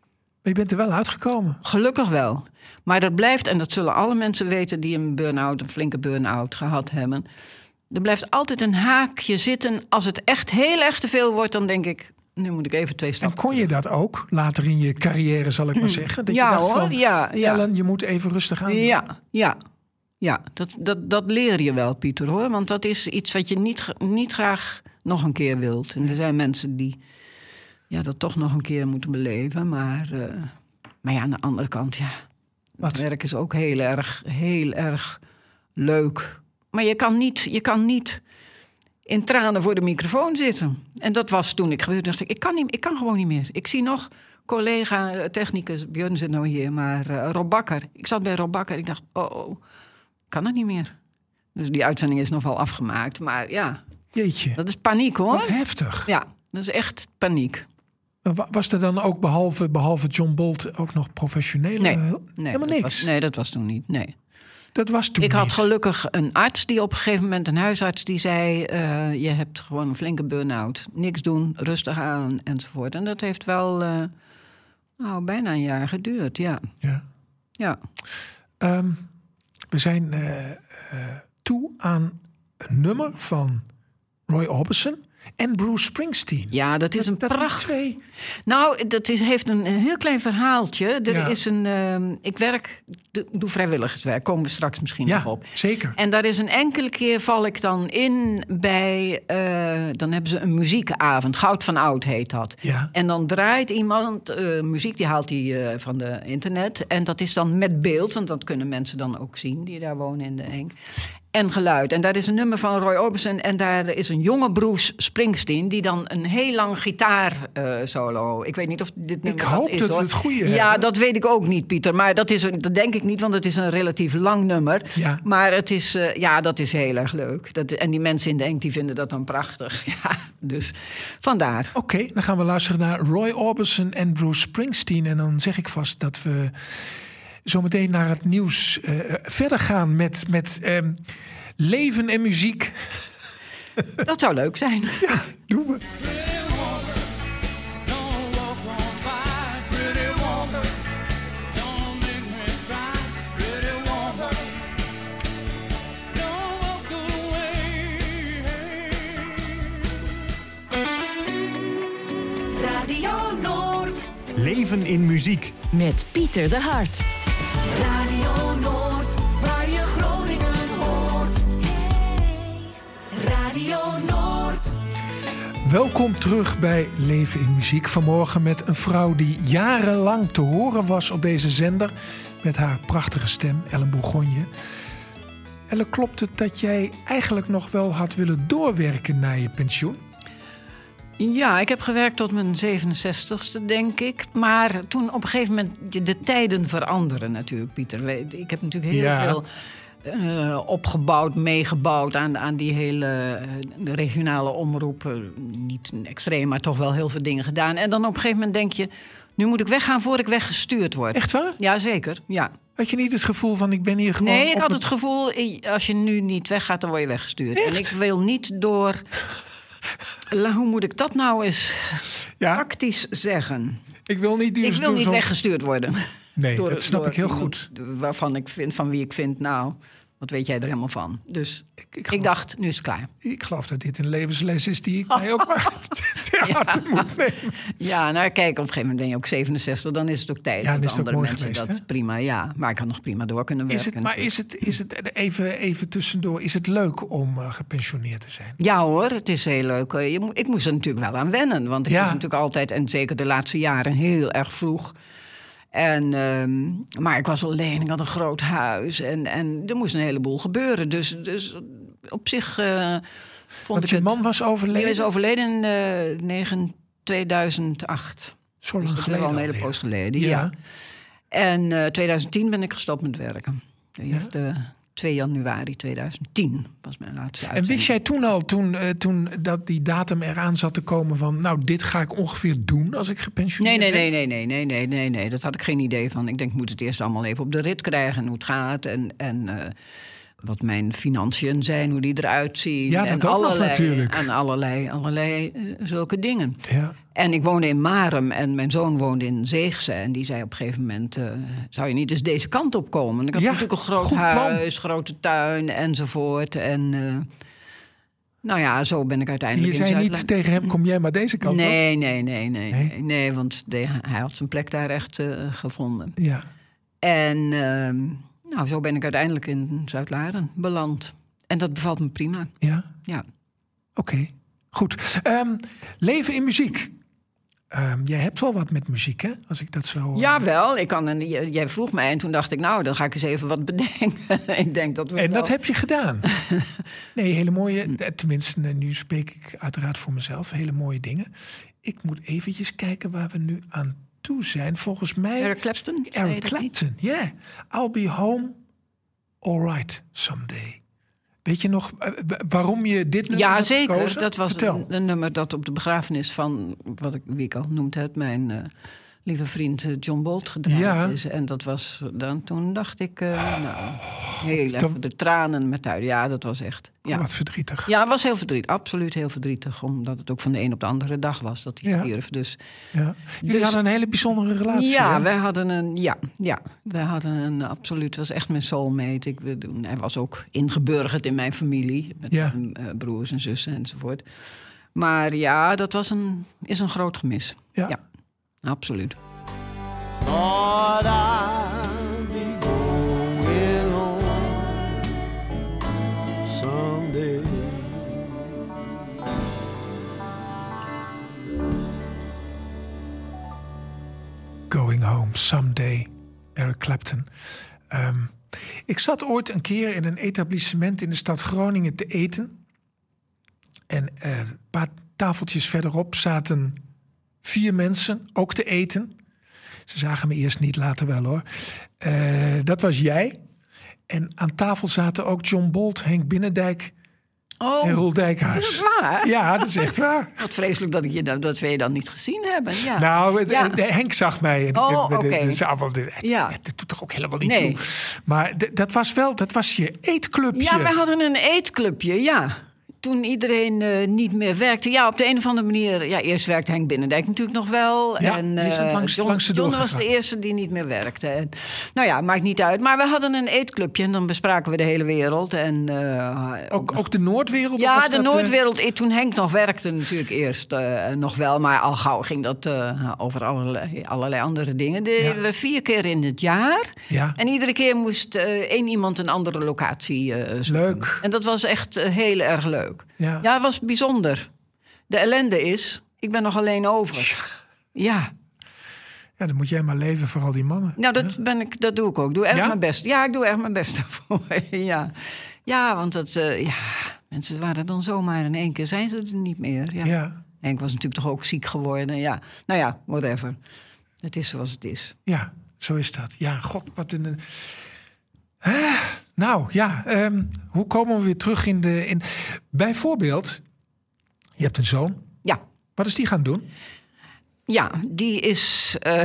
je bent er wel uitgekomen.
Gelukkig wel. Maar dat blijft, en dat zullen alle mensen weten die een burn-out, een flinke burn-out gehad hebben. Er blijft altijd een haakje zitten. Als het echt heel erg te veel wordt, dan denk ik, nu moet ik even twee
En
stappen.
kon je dat ook later in je carrière, zal ik maar zeggen? Dat
Ja,
je dacht
hoor,
van,
ja, ja.
Ellen, je moet even rustig aan.
Ja, ja. Ja, dat, dat, dat leer je wel, Pieter, hoor. Want dat is iets wat je niet, niet graag nog een keer wilt. En er zijn mensen die ja, dat toch nog een keer moeten beleven. Maar, uh, maar ja, aan de andere kant, ja.
Wat?
Het werk is ook heel erg, heel erg leuk. Maar je kan niet, je kan niet in tranen voor de microfoon zitten. En dat was toen ik gebeurde. Dacht ik, ik kan, niet, ik kan gewoon niet meer. Ik zie nog collega, uh, technicus, Björn zit nou hier, maar uh, Rob Bakker. Ik zat bij Rob Bakker. Ik dacht, oh, oh, kan het niet meer. Dus die uitzending is nog wel afgemaakt. Maar ja,
Jeetje,
dat is paniek, hoor.
wat heftig.
Ja, dat is echt paniek.
Wa- Was er dan ook behalve, behalve John Bolt ook nog professionele
Nee,
hulp?
nee,
Helemaal
dat
niks.
Was, nee, dat was toen niet. Nee.
Dat was toen
Ik had
niet.
gelukkig een arts die op een gegeven moment, een huisarts, die zei: uh, je hebt gewoon een flinke burn-out. Niks doen, rustig aan enzovoort. En dat heeft wel uh, nou, bijna een jaar geduurd, ja.
Ja.
ja.
Um, we zijn uh, uh, toe aan een nummer van Roy Orbison en Bruce Springsteen.
Ja, dat is een
dat die
prachtig.
twee.
Nou, dat is, heeft een, een heel klein verhaaltje. Er
Ja.
is een. Uh, ik werk, doe, doe vrijwilligerswerk. Komen we straks misschien
Ja,
nog op.
zeker.
En daar is een enkele keer val ik dan in bij. Uh, dan hebben ze een muziekavond. Goud van Oud heet dat.
Ja.
En dan draait iemand uh, muziek, die haalt hij uh, van de internet. En dat is dan met beeld, want dat kunnen mensen dan ook zien die daar wonen in de Enk. En geluid. En daar is een nummer van Roy Orbison. En daar is een jonge Bruce Springsteen die dan een heel lang gitaar uh, solo. Ik weet niet of dit nummer
Ik hoop
is,
dat we
hoor.
het goede
Ja,
hebben.
dat weet ik ook niet, Pieter. Maar dat, is een, dat denk ik niet, want het is een relatief lang nummer.
Ja.
Maar het is, uh, ja, dat is heel erg leuk. Dat, en die mensen in de Enk die vinden dat dan prachtig. Ja, dus vandaar.
Oké, okay, dan gaan we luisteren naar Roy Orbison en Bruce Springsteen. En dan zeg ik vast dat we zometeen naar het nieuws uh, verder gaan met, met um, leven en muziek.
Dat zou leuk zijn.
Ja, doen we.
Radio Noord.
Leven in muziek.
Met Pieter de Hart.
Radio Noord, waar je Groningen hoort. Radio Noord.
Welkom terug bij Leven in Muziek. Vanmorgen met een vrouw die jarenlang te horen was op deze zender. Met haar prachtige stem, Ellen Bourgogne. Ellen, klopt het dat jij eigenlijk nog wel had willen doorwerken naar je pensioen?
Ja, ik heb gewerkt tot mijn zevenenzestigste, denk ik. Maar toen op een gegeven moment... De, de tijden veranderen natuurlijk, Pieter. Ik heb natuurlijk heel
Ja.
veel uh, opgebouwd, meegebouwd... aan, aan die hele uh, de regionale omroepen. Niet extreem, maar toch wel heel veel dingen gedaan. En dan op een gegeven moment denk je... nu moet ik weggaan voor ik weggestuurd word.
Echt waar?
Ja, zeker, ja.
Had je niet het gevoel van ik ben hier gewoon...
Nee, ik
op
had
het-
het gevoel... als je nu niet weggaat, dan word je weggestuurd.
Echt?
En ik wil niet door... La, hoe moet ik dat nou eens
Ja,
praktisch zeggen?
ik wil niet duur
Ik wil
door
niet
zo'n-
weggestuurd worden.
Nee,
Door-
dat snap
door
ik heel
iemand
goed.
Waarvan ik vind, van wie ik vind, nou, wat weet jij er helemaal van? Dus
Ik,
ik,
geloof,
dacht, nu is het klaar.
ik geloof dat dit een levensles is die ik mij ook maar ter harte moet nemen.
Ja, nou kijk, op een gegeven moment ben je ook zevenenzestig, dan is het ook tijd.
Ja, dan
dat
is het ook
andere
mooi
mensen
geweest,
dat
hè?
prima, ja. Maar ik had nog prima door kunnen werken.
Is het, maar is het, is het even, even tussendoor, is het leuk om uh, gepensioneerd te zijn?
Ja hoor, het is heel leuk. Eh, Je, mo- ik moest er natuurlijk wel aan wennen. Want ik
Ja.
was natuurlijk altijd, en zeker de laatste jaren, heel erg vroeg. En, um, maar ik was alleen, ik had een groot huis en, en er moest een heleboel gebeuren. Dus, dus op zich uh, vond
Want
ik
je
het...
man was overleden?
Die is overleden in uh, negen, tweeduizend acht.
Zo lang
dus dat
geleden
is al een hele
alweer.
poos geleden,
Ja.
ja. En uh, tweeduizend tien ben ik gestopt met werken. Eerst uh, twee januari tweeduizend tien was mijn laatste
En
uitzending.
wist jij toen al, toen, uh, toen dat die datum eraan zat te komen van... nou, dit ga ik ongeveer doen als ik gepensioneerd
Nee, nee,
ben?
nee, nee, nee, nee, nee, nee. Dat had ik geen idee van. Ik denk, ik moet het eerst allemaal even op de rit krijgen en hoe het gaat. En, en uh, wat mijn financiën zijn, hoe die eruit zien.
Ja, dat
en
ook nog
allerlei,
natuurlijk.
En allerlei, allerlei uh, zulke dingen.
Ja.
En ik woonde in Marem en mijn zoon woonde in Zeegse. En die zei op een gegeven moment, uh, zou je niet eens deze kant op komen? Ik had
Ja,
natuurlijk een groot
goed plan.
huis, grote tuin enzovoort. En uh, nou ja, zo ben ik
En
uiteindelijk
je
in
zei niet
Zuidlijn-
tegen hem, kom jij maar deze kant op?
Nee, nee, nee, nee,
Nee?
nee, nee, want de, hij had zijn plek daar echt uh, gevonden.
Ja.
En uh, nou, zo ben ik uiteindelijk in Zuid-Laren beland. En dat bevalt me prima,
Ja?
ja.
Oké, okay. Goed. Um, leven in muziek. Um, jij hebt wel wat met muziek, hè? Als ik dat zo...
Jawel, ik kan een, j- jij vroeg mij en toen dacht ik, nou, dan ga ik eens even wat bedenken. ik denk dat we
En
wel...
dat heb je gedaan. Nee, hele mooie... Tenminste, nu spreek ik uiteraard voor mezelf. Hele mooie dingen. Ik moet eventjes kijken waar we nu aan toe zijn. Volgens mij...
Eric Clapton?
Eric
Nee, dat niet.
Clapton, ja. Yeah. I'll be home alright someday. Weet je nog uh, waarom je dit nummer
Ja,
hebt
zeker.
gekozen?
Dat was
Vertel.
een, een nummer dat op de begrafenis van, wat ik, wie ik al genoemd heb, mijn uh, lieve vriend uh, John Bolt gedraaid
Ja.
is. En dat was dan, toen dacht ik, uh, nou, heel
dan-
even de tranen met huilen. Ja, dat was echt. Ja.
Wat verdrietig.
Ja, het was heel verdrietig. Absoluut heel verdrietig. Omdat het ook van de een op de andere dag was dat hij
Ja.
stierf. Dus
Ja. Jullie
Dus-
hadden een hele bijzondere relatie.
ja,
hè?
wij hadden een. Ja, ja, wij hadden een absoluut. Het was echt mijn soulmate. Ik, we doen- hij was ook ingeburgerd in mijn familie. Met
Ja.
mijn uh, broers en zussen enzovoort. Maar ja, dat was een, is een groot gemis.
Ja.
Ja, absoluut.
Lord, I'll be going home someday.
Going Home Someday, Eric Clapton. Um, ik zat ooit een keer in een etablissement in de stad Groningen te eten. En uh, een paar tafeltjes verderop zaten vier mensen ook te eten. Ze zagen me eerst niet, later wel hoor. Uh, dat was jij. En aan tafel zaten ook John Bolt, Henk Binnendijk
Oh,
en Roel
is
Dijkhuis.
dat waar?
Ja, dat is echt waar.
Wat vreselijk dat, ik je, dat we je dan niet gezien hebben. Ja.
Nou,
Ja.
de- de- Henk zag mij. En
Oh,
de- de-
oké.
de- de- allemaal- de-
Ja.
Dat doet toch ook helemaal niet
Nee.
toe. Maar d- dat was wel, dat was je eetclubje.
Ja, wij hadden een eetclubje, ja. Toen iedereen uh, niet meer werkte. Ja, op de een of andere manier. Ja, eerst werkte Henk Binnendijk natuurlijk nog wel.
Ja,
en,
die is
uh,
langs-
John,
langs de
John
deur
was de
gegaan.
eerste die niet meer werkte. En, nou ja, maakt niet uit. Maar we hadden een eetclubje en dan bespraken we de hele wereld. En, uh,
Ook, ook de Noordwereld? of
ja,
was
de
dat, eh,
Noordwereld. Toen Henk nog werkte natuurlijk eerst uh, nog wel. Maar al gauw ging dat uh, over allerlei, allerlei andere dingen. Deden
Ja.
we vier keer in het jaar.
Ja.
En iedere keer moest uh, één iemand een andere locatie uh, zoeken.
Leuk.
En dat was echt uh, heel erg leuk.
Ja.
Ja, het was bijzonder. De ellende is, ik ben nog alleen over. Ja,
Ja, dan moet jij maar leven voor al die mannen.
nou dat, ben ik, dat doe ik ook. Ik doe echt
Ja?
mijn best. Ja, ik doe echt mijn best ervoor. ja. ja, want dat, uh, ja, mensen waren dan zomaar in één keer, zijn ze er niet meer. Ja.
Ja.
Henk was natuurlijk toch ook ziek geworden. Ja. Nou ja, whatever. Het is zoals het is.
Ja, zo is dat. Ja, god, wat een... Hè? Nou, ja, um, hoe komen we weer terug in de... In... Bijvoorbeeld, je hebt een zoon.
Ja,
Wat is die gaan doen?
ja die is uh,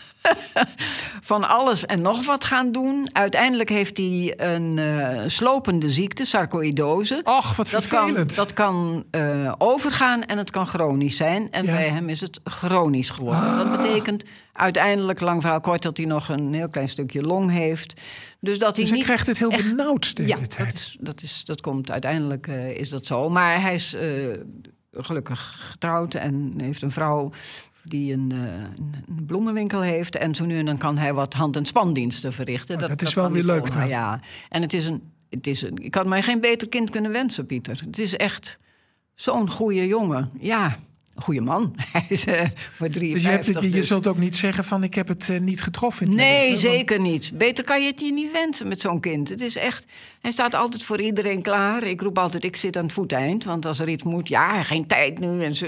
van alles en nog wat gaan doen. Uiteindelijk heeft hij een uh, slopende ziekte, sarcoïdose.
Och, wat
Dat kan,
vervelend.
dat kan uh, overgaan en het kan chronisch zijn. En
Ja.
bij hem is het chronisch geworden.
Ah.
Dat betekent uiteindelijk, lang verhaal kort, dat hij nog een heel klein stukje long heeft. Dus dat hij
Dus hij
niet
krijgt het heel
echt-
benauwd de
ja,
hele tijd.
dat, is, dat, is, dat komt uiteindelijk uh, is dat zo. Maar hij is uh, gelukkig getrouwd en heeft een vrouw die een, uh, een bloemenwinkel heeft. En zo nu en dan kan hij wat hand- en spandiensten verrichten.
Oh, dat is wel
kan
weer
hij
leuk
volgen,
dan.
Ja, en het is een, het is een... Ik had mij geen beter kind kunnen wensen, Pieter. Het is echt zo'n goede jongen. Ja, Goeie man. Hij is uh, maar
Dus
drieënvijftig.
je, hebt, je
dus.
zult ook niet zeggen van ik heb het uh, niet getroffen. In het
Nee,
leven, want-
zeker niet. Beter kan je het je niet wensen met zo'n kind. Het is echt, hij staat altijd voor iedereen klaar. Ik roep altijd, ik zit aan het voeteind. Want als er iets moet, ja, geen tijd nu en zo.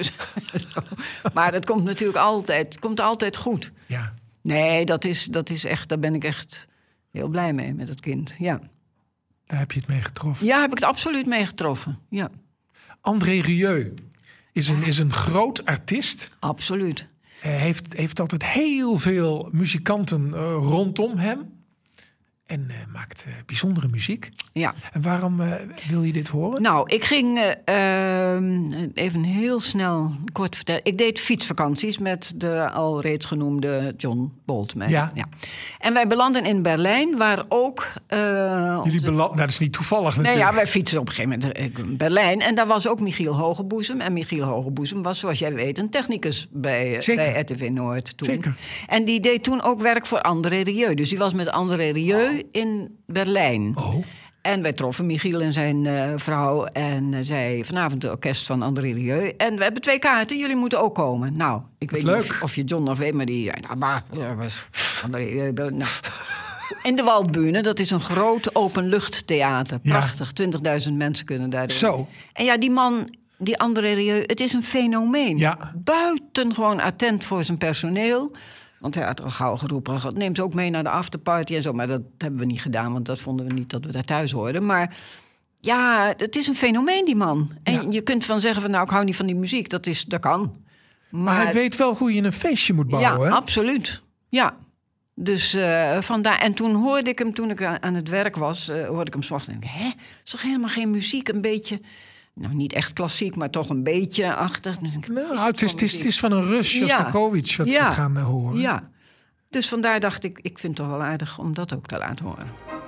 Maar het komt natuurlijk altijd, het komt altijd goed.
Ja.
Nee, dat is, dat is echt, daar ben ik echt heel blij mee met het kind. Ja,
Daar heb je het mee getroffen.
ja heb ik het absoluut mee getroffen. Ja,
André Rieu is een, is een groot artiest.
absoluut.
Hij heeft, heeft altijd heel veel muzikanten uh, rondom hem. En uh, maakt uh, bijzondere muziek.
Ja.
En waarom uh, wil je dit horen?
Nou, ik ging uh, even heel snel kort vertellen. Ik deed fietsvakanties met de al reeds genoemde John Bolt. Mee.
Ja.
En wij belanden in Berlijn, waar ook... Uh,
Jullie
onze...
belanden, nou, dat is niet toevallig
Nee,
natuurlijk.
ja, wij fietsen op een gegeven moment in Berlijn. En daar was ook Michiel Hogeboezem. En Michiel Hogeboezem was, zoals jij weet, een technicus bij,
Zeker.
bij R T V Noord toen.
Zeker.
En die deed toen ook werk voor André Rieu. Dus die was met André Rieu in Berlijn.
Oh.
En wij troffen Michiel en zijn uh, vrouw. En uh, zei, vanavond het orkest van André Rieu. En we hebben twee kaarten, jullie moeten ook komen. Nou, ik weet
leuk.
niet of, of je John nog weet, maar die... Ja, nou, maar, ja, was André Rieu... Nou. In de Waldbühne, dat is een groot openluchttheater.
Ja.
Prachtig, twintigduizend mensen kunnen daarin.
Zo.
En ja, die man, die André Rieu, het is een fenomeen.
Ja.
Buitengewoon attent voor zijn personeel. Want hij had al gauw geroepen, neem ze ook mee naar de afterparty en zo. Maar dat hebben we niet gedaan, want dat vonden we niet dat we daar thuis hoorden. Maar ja, het is een fenomeen, die man. En
Ja.
je kunt van zeggen, van, nou, ik hou niet van die muziek. Dat, is, dat kan. Maar,
Maar hij weet wel hoe je een feestje moet bouwen.
ja,
hè?
absoluut. Ja. Dus uh, vandaar. En toen hoorde ik hem, toen ik aan het werk was, uh, hoorde ik hem 's ochtends. En ik, hè, is toch helemaal geen muziek? Een beetje, nou niet echt klassiek, maar toch een beetje achtig. Dus ik,
Nou,
is
het, is,
voor
het, is, het is van een Rus, Shostakovich, wat
Ja.
we gaan uh, horen.
Ja. Dus vandaar dacht ik, ik vind het toch wel aardig om dat ook te laten horen.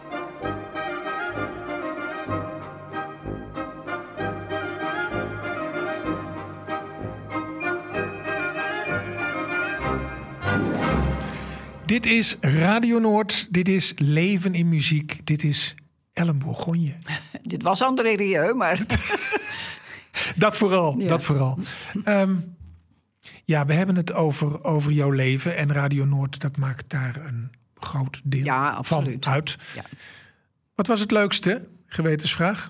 Dit is Radio Noord, dit is Leven in Muziek, dit is Ellen Bourgogne.
Dit was André Rieu, maar...
Dat vooral,
Ja.
dat vooral. Um, ja, we hebben het over, over jouw leven en Radio Noord, dat maakt daar een groot deel
Ja,
van
absoluut.
uit.
Ja.
Wat was het leukste? Gewetensvraag.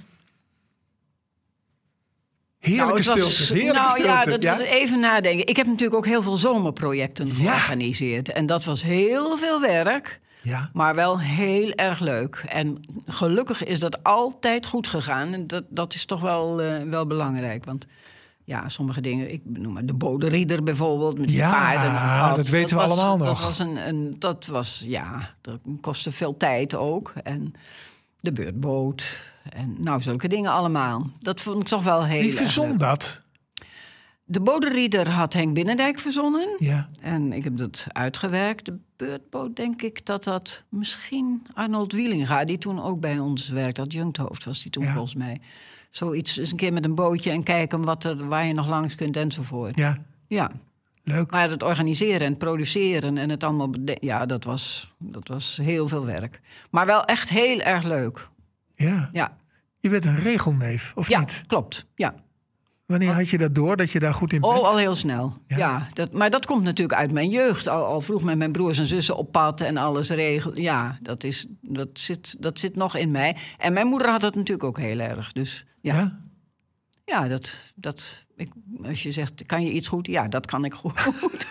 Heerlijke
Nou, het was-
stilte. Heerlijke
nou
stilte.
ja, dat was even nadenken. Ik heb natuurlijk ook heel veel zomerprojecten
Ja.
georganiseerd. En dat was heel veel werk,
Ja.
maar wel heel erg leuk. En gelukkig is dat altijd goed gegaan. En dat, dat is toch wel, uh, wel belangrijk. Want ja, sommige dingen... Ik noem maar de Boderieder bijvoorbeeld. Met die
Ja,
paarden en wat.
dat weten we
was-
allemaal
dat
nog.
Was een, een, dat was, ja, dat kostte veel tijd ook. En de beurtboot. En nou, zulke dingen allemaal. Dat vond ik toch wel heel
Wie
erg
verzon
leuk.
dat?
De Boderieder had Henk Binnendijk verzonnen.
Ja.
En ik heb dat uitgewerkt. De beurtboot, denk ik dat dat misschien Arnold Wielinga... die toen ook bij ons werkte, adjuncthoofd was die toen
Ja.
volgens mij. Zoiets, eens een keer met een bootje en kijken wat er, waar je nog langs kunt enzovoort.
Ja,
Ja,
leuk.
maar het organiseren en het produceren en het allemaal... bede- Ja, dat was, dat was heel veel werk. Maar wel echt heel erg leuk.
Ja.
Ja,
Je bent een regelneef, of
ja
niet?
klopt. Ja.
Wanneer had je dat door, dat je daar goed in bent?
Oh, al heel snel.
Ja.
Ja, dat, maar dat komt natuurlijk uit mijn jeugd. Al, al vroeg met mijn broers en zussen op pad en alles regelen. Ja, dat, is, dat, zit, dat zit nog in mij. En mijn moeder had dat natuurlijk ook heel erg. Dus ja, ja?
Ja?
dat, dat ik, als je zegt, kan je iets goed? Ja, dat kan ik goed.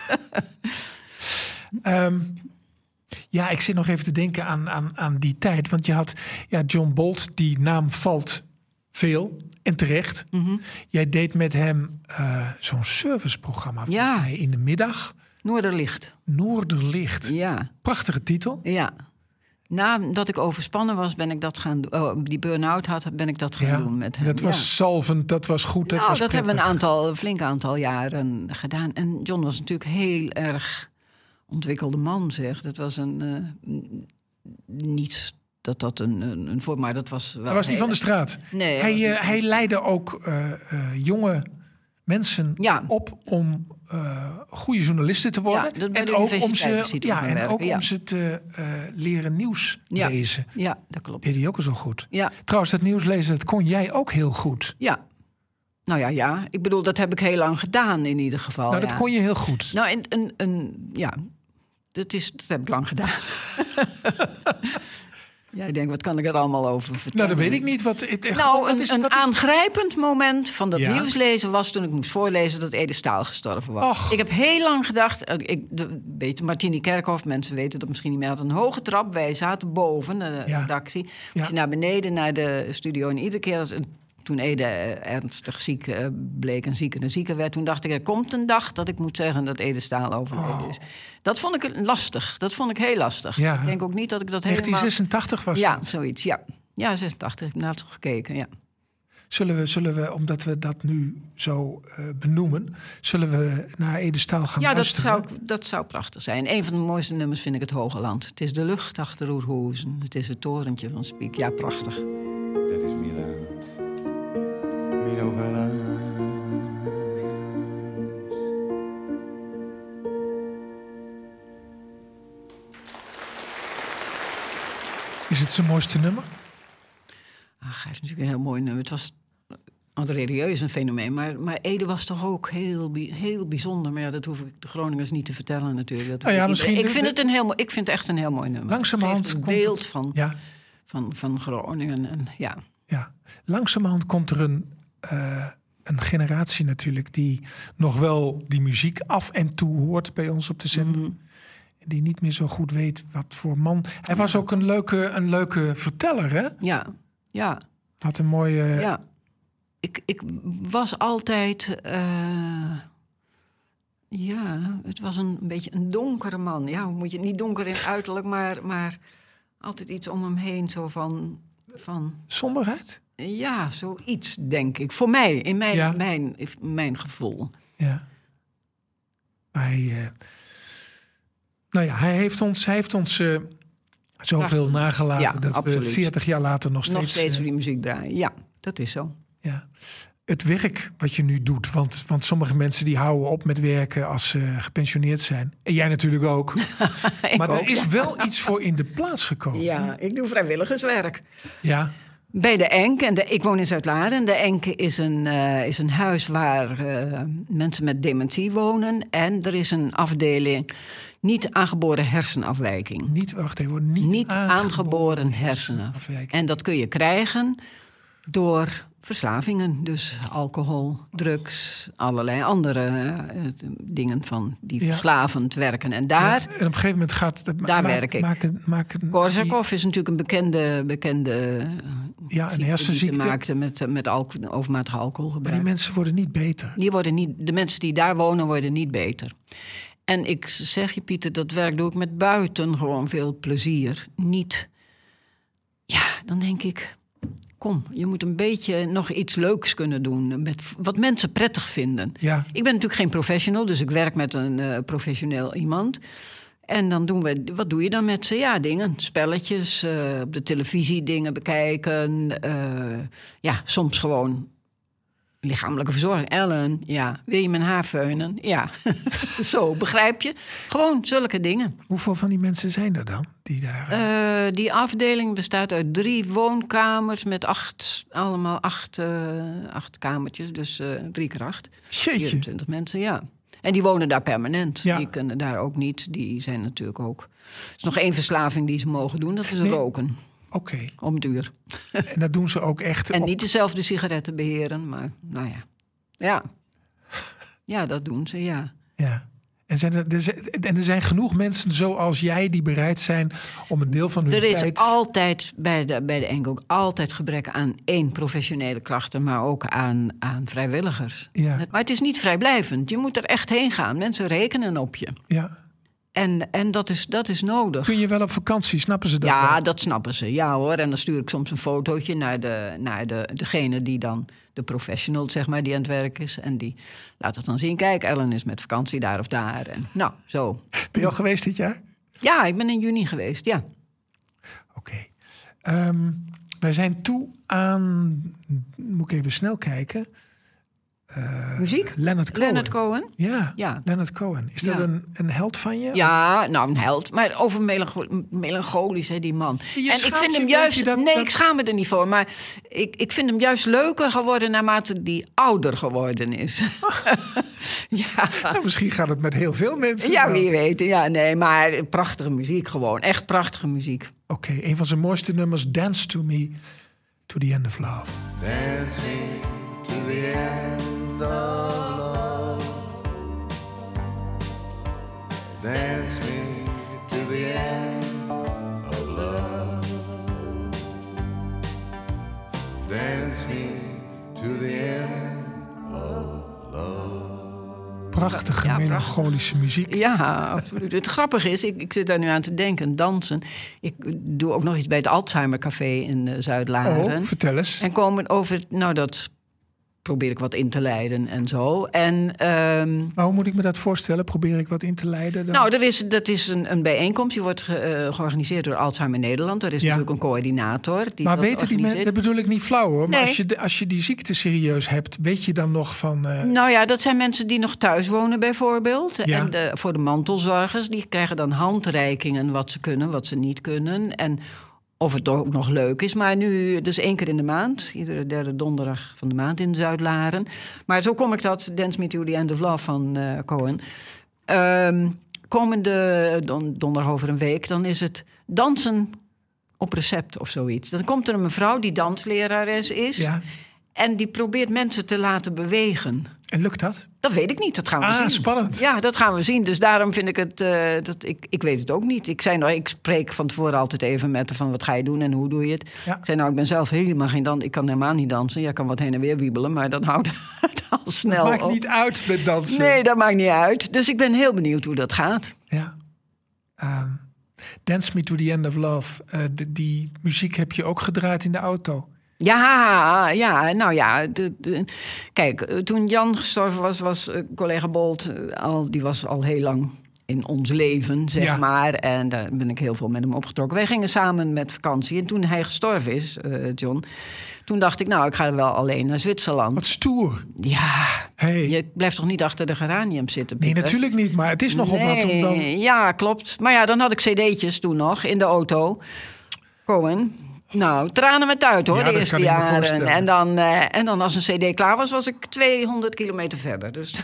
Um, ja, ik zit nog even te denken aan, aan, aan die tijd. Want je had ja, John Bolt, die naam valt veel en terecht.
Mm-hmm.
Jij deed met hem uh, zo'n serviceprogramma volgens
Ja.
mij in de middag.
Noorderlicht.
Noorderlicht.
Ja,
Prachtige titel.
ja. Nadat ik overspannen was, ben ik dat gaan doen. Oh, die burn-out had, ben ik dat gaan
Ja,
doen met hem.
dat was
ja.
salvend, dat was goed, dat
Nou,
was
dat hebben we een
prettig.
aantal, een flink aantal jaren gedaan. En John was natuurlijk heel erg ontwikkelde man, zeg. Dat was een... Uh, niet dat dat een, een, een voor... Maar dat was wel...
Hij was niet van de straat.
Nee,
hij,
was
uh,
niet-
hij leidde ook uh, uh, jonge mensen
Ja.
op om uh, goede journalisten te worden.
Ja, dat bij
en
de
ook om
universiteit is
ze,
hij toen
ja,
gaan
en
werken,
ook
ja.
om ze te uh, leren nieuws
Ja.
lezen.
Ja, dat klopt.
Deed hij ook al zo goed.
Ja,
Trouwens, dat nieuws lezen, dat kon jij ook heel goed.
ja. Nou ja, ja. Ik bedoel, dat heb ik heel lang gedaan in ieder geval.
Nou, dat
ja.
kon je heel goed.
Nou, een, een, een, ja, dat, is, dat heb ik lang gedaan. Ja, ik denk, wat kan ik er allemaal over vertellen?
Nou, dat weet ik niet. Wat, het, echt,
Nou,
wat
een,
is,
een
wat is...
aangrijpend moment van dat
Ja.
nieuwslezen was toen ik moest voorlezen dat Ede Staal gestorven was.
Och.
Ik heb heel lang gedacht, eh, ik de, weet, Martini Kerkhoff, mensen weten dat misschien niet meer, had een hoge trap. Wij zaten boven, de
Ja.
redactie. Moest
Ja.
je naar beneden, naar de studio. En iedere keer, als, toen Ede eh, ernstig ziek eh, bleek en zieker en zieker werd, toen dacht ik, er komt een dag dat ik moet zeggen dat Ede Staal overleden is. Dat vond ik lastig. Dat vond ik heel lastig.
Ja.
Ik denk ook niet dat ik dat
negentien
helemaal...
zesentachtig was
Ja,
dat.
zoiets, ja. Ja, zesentachtig. Ik heb naar gekeken, ja.
Zullen we, zullen we, omdat we dat nu zo uh, benoemen... zullen we naar Ede Staal gaan
Ja, dat
luisteren?
zou, dat zou prachtig zijn. Een van de mooiste nummers vind ik het Hoge Land. Het is de lucht achter Oerhoezen. Het is het torentje van Spiek. Ja, prachtig.
Dat is mijn land, mijn hoge land.
Is het zijn mooiste nummer?
Ach, hij heeft natuurlijk een heel mooi nummer. Het was serieus een fenomeen. Maar, maar Ede was toch ook heel, bi- heel bijzonder. Maar ja, dat hoef ik de Groningers niet te vertellen natuurlijk. Dat
Nou ja,
ik,
misschien
ik,
de-
vind
de-
het een heel, mo- ik vind het echt een heel mooi nummer.
Langzamerhand
Het geeft
komt
een beeld
het-
van,
Ja,
van, van Groningen. En, ja.
ja. Langzamerhand komt er een, uh, een generatie natuurlijk... die nog wel die muziek af en toe hoort bij ons op de zender.
Mm-hmm.
Die niet meer zo goed weet wat voor man... Hij was ook een leuke, een leuke verteller, hè?
Ja, ja.
Had een mooie...
Ja, ik, ik was altijd... eh, ja, het was een, een beetje een donkere man. Ja, hoe moet je niet donker in uiterlijk, maar, maar altijd iets om hem heen. Zo van, van...
Somberheid?
Ja, zoiets, denk ik. Voor mij, in mijn,
Ja.
mijn, mijn gevoel.
Ja. Hij... Uh, nou ja, hij heeft ons... Hij heeft ons uh, zoveel nagelaten...
Ja,
dat
absoluut.
we veertig jaar later nog steeds...
Nog steeds
uh,
voor die muziek draaien. Ja, dat is zo.
Ja. Het werk wat je nu doet, want, want sommige mensen die houden op met werken als ze gepensioneerd zijn. En jij natuurlijk ook.
Ik
maar er
ook,
is
ja.
wel iets voor in de plaats gekomen.
Ja, ik doe vrijwilligerswerk.
Ja.
Bij de Enk. En de, ik woon in Zuid-Laren. En de Enk is een, uh, is een huis waar uh, mensen met dementie wonen. En er is een afdeling niet aangeboren hersenafwijking.
Niet, wacht even, niet,
Niet
aangeboren,
aangeboren hersenafwijking. En dat kun je krijgen door verslavingen. Dus alcohol, drugs, allerlei andere uh, dingen van die
Ja.
verslavend werken. En daar...
Ja, en op een gegeven moment gaat... het-
Daar
ma-
werk ik.
Maken, maken,
Korsakoff is natuurlijk een bekende, bekende uh,
Ja, een
ziekte
hersenziekte.
die te maken met, met alcohol, overmatig alcoholgebruik.
Maar die mensen worden niet beter.
Die worden niet, de mensen die daar wonen worden niet beter. En ik zeg je, Pieter, dat werk doe ik met buitengewoon veel plezier. Niet... Ja, dan denk ik... Kom, je moet een beetje nog iets leuks kunnen doen. Met wat mensen prettig vinden.
Ja.
Ik ben natuurlijk geen professional, dus ik werk met een uh, professioneel iemand. En dan doen we... Wat doe je dan met ze? Ja, dingen. Spelletjes, uh, op de televisie dingen bekijken. Uh, ja, soms gewoon... Lichamelijke verzorging. Ellen, ja. Wil je mijn haar feunen? Ja. Zo, begrijp je? Gewoon zulke dingen.
Hoeveel van die mensen zijn er dan? Die, daar,
uh, die afdeling bestaat uit drie woonkamers met acht, allemaal acht, uh, acht kamertjes. Dus uh, drie keer acht.
Jeetje.
vierentwintig mensen, ja. En die wonen daar permanent.
Ja.
Die kunnen daar ook niet. Die zijn natuurlijk ook... Er is nog één verslaving die ze mogen doen. Dat is
Nee.
roken.
Oké. Okay.
Om het uur.
En dat doen ze ook echt...
En
op...
niet dezelfde sigaretten beheren, maar nou ja. Ja, ja dat doen ze, ja.
Ja. En, zijn er, er zijn, en er zijn genoeg mensen zoals jij die bereid zijn om een deel van hun
er is
tijd...
altijd bij de, bij de Enk ook altijd gebrek aan één professionele krachten, maar ook aan, aan vrijwilligers.
Ja.
Maar het is niet vrijblijvend. Je moet er echt heen gaan. Mensen rekenen op je.
Ja.
En, en dat, is, dat is nodig.
Kun je wel op vakantie, snappen ze dat
Ja,
wel?
dat snappen ze. Ja hoor. En dan stuur ik soms een fotootje naar, de, naar de, degene die dan... de professional, zeg maar, die aan het werk is. En die laat het dan zien. Kijk, Ellen is met vakantie daar of daar. En nou, zo.
Ben je al geweest dit jaar?
Ja, ik ben in juni geweest, ja.
Oké. Okay. Um, wij zijn toe aan... Moet ik even snel kijken.
Muziek?
Leonard Cohen.
Leonard Cohen?
Ja,
Ja.
Leonard Cohen. Is dat
Ja.
een, een held van je?
Ja, nou een held. Maar over melancho- melancholisch, hè, die man.
Je
en ik
schaamt
vind
je
hem
een
juist...
beetje dat-
nee,
dat-
ik schaam me er niet voor. Maar ik, ik vind hem juist leuker geworden naarmate die ouder geworden is. ja.
Nou, misschien gaat het met heel veel mensen
ja,
zo.
wie weet. Ja, nee, maar prachtige muziek gewoon. Echt prachtige muziek.
Oké, een van zijn mooiste nummers, Dance to Me, to the End of Love.
Dance me to the end of love. Dance me to the end of love. Dance me to the end of love.
Prachtige,
Ja,
melancholische muziek.
Ja, absoluut. Het grappige is, ik, ik zit daar nu aan te denken, dansen. Ik doe ook nog iets bij het Alzheimer Café in uh, Zuid-Laren.
Oh, vertel eens.
En komen over, nou dat probeer ik wat in te leiden en zo. En ehm,
Maar hoe moet ik me dat voorstellen? Probeer ik wat in te leiden? Dan?
nou, er is, dat is een, een bijeenkomst. Die wordt ge- eh, georganiseerd door Alzheimer Nederland. Er is
Ja.
natuurlijk een coördinator. Die
maar
dat
weten die mensen,
organiseert.
dat bedoel ik niet flauw hoor. Maar
Nee.
als je, de- als je die ziekte serieus hebt, weet je dan nog van... eh,
Nou ja, dat zijn mensen die nog thuis wonen bijvoorbeeld.
Ja.
En de, voor de mantelzorgers, die krijgen dan handreikingen wat ze kunnen, wat ze niet kunnen. En of het ook nog leuk is. Maar nu, dus één keer in de maand. Iedere derde donderdag van de maand in Zuid-Laren. Maar zo kom ik dat, Dance Me to the End of Love van uh, Cohen. Ehm, komende don- donderdag over een week, dan is het dansen op recept of zoiets. Dan komt er een mevrouw die danslerares is.
Ja.
En die probeert mensen te laten bewegen.
En lukt dat?
Dat weet ik niet, dat gaan we
Ah,
zien.
spannend.
Ja, dat gaan we zien. Dus daarom vind ik het... eh, dat, ik, ik weet het ook niet. Ik, zei, nou, ik spreek van tevoren altijd even met haar van wat ga je doen en hoe doe je het.
Ja.
Ik zei nou, ik ben zelf helemaal geen dans. Ik kan helemaal niet dansen. Jij kan wat heen en weer wiebelen, maar dat houdt het al snel
Maakt
op.
niet uit met dansen.
Nee, dat maakt niet uit. Dus ik ben heel benieuwd hoe dat gaat.
Ja. Ehm, Dance Me to the End of Love. Eh, de- die muziek heb je ook gedraaid in de auto.
Ja, ja, nou ja. De, de- kijk, eh, toen Jan gestorven was, was eh, collega Bolt eh, al, die was al heel lang in ons leven, zeg
Ja.
maar. En daar ben ik heel veel met hem opgetrokken. Wij gingen samen met vakantie. En toen hij gestorven is, eh, John, toen dacht ik, nou, ik ga wel alleen naar Zwitserland.
Wat stoer.
Ja,
Hey.
je blijft toch niet achter de geranium zitten,
Nee,
Pieter?
natuurlijk niet. Maar het is nogal
Nee,
wat om dan...
Ja, klopt. Maar ja, dan had ik cd'tjes toen nog in de auto. Cohen. Nou, tranen met uit hoor,
Ja,
de
dat
eerste
kan ik me
jaren.
voorstellen.
En dan, eh, en dan als een cd klaar was, was ik tweehonderd kilometer verder. Dus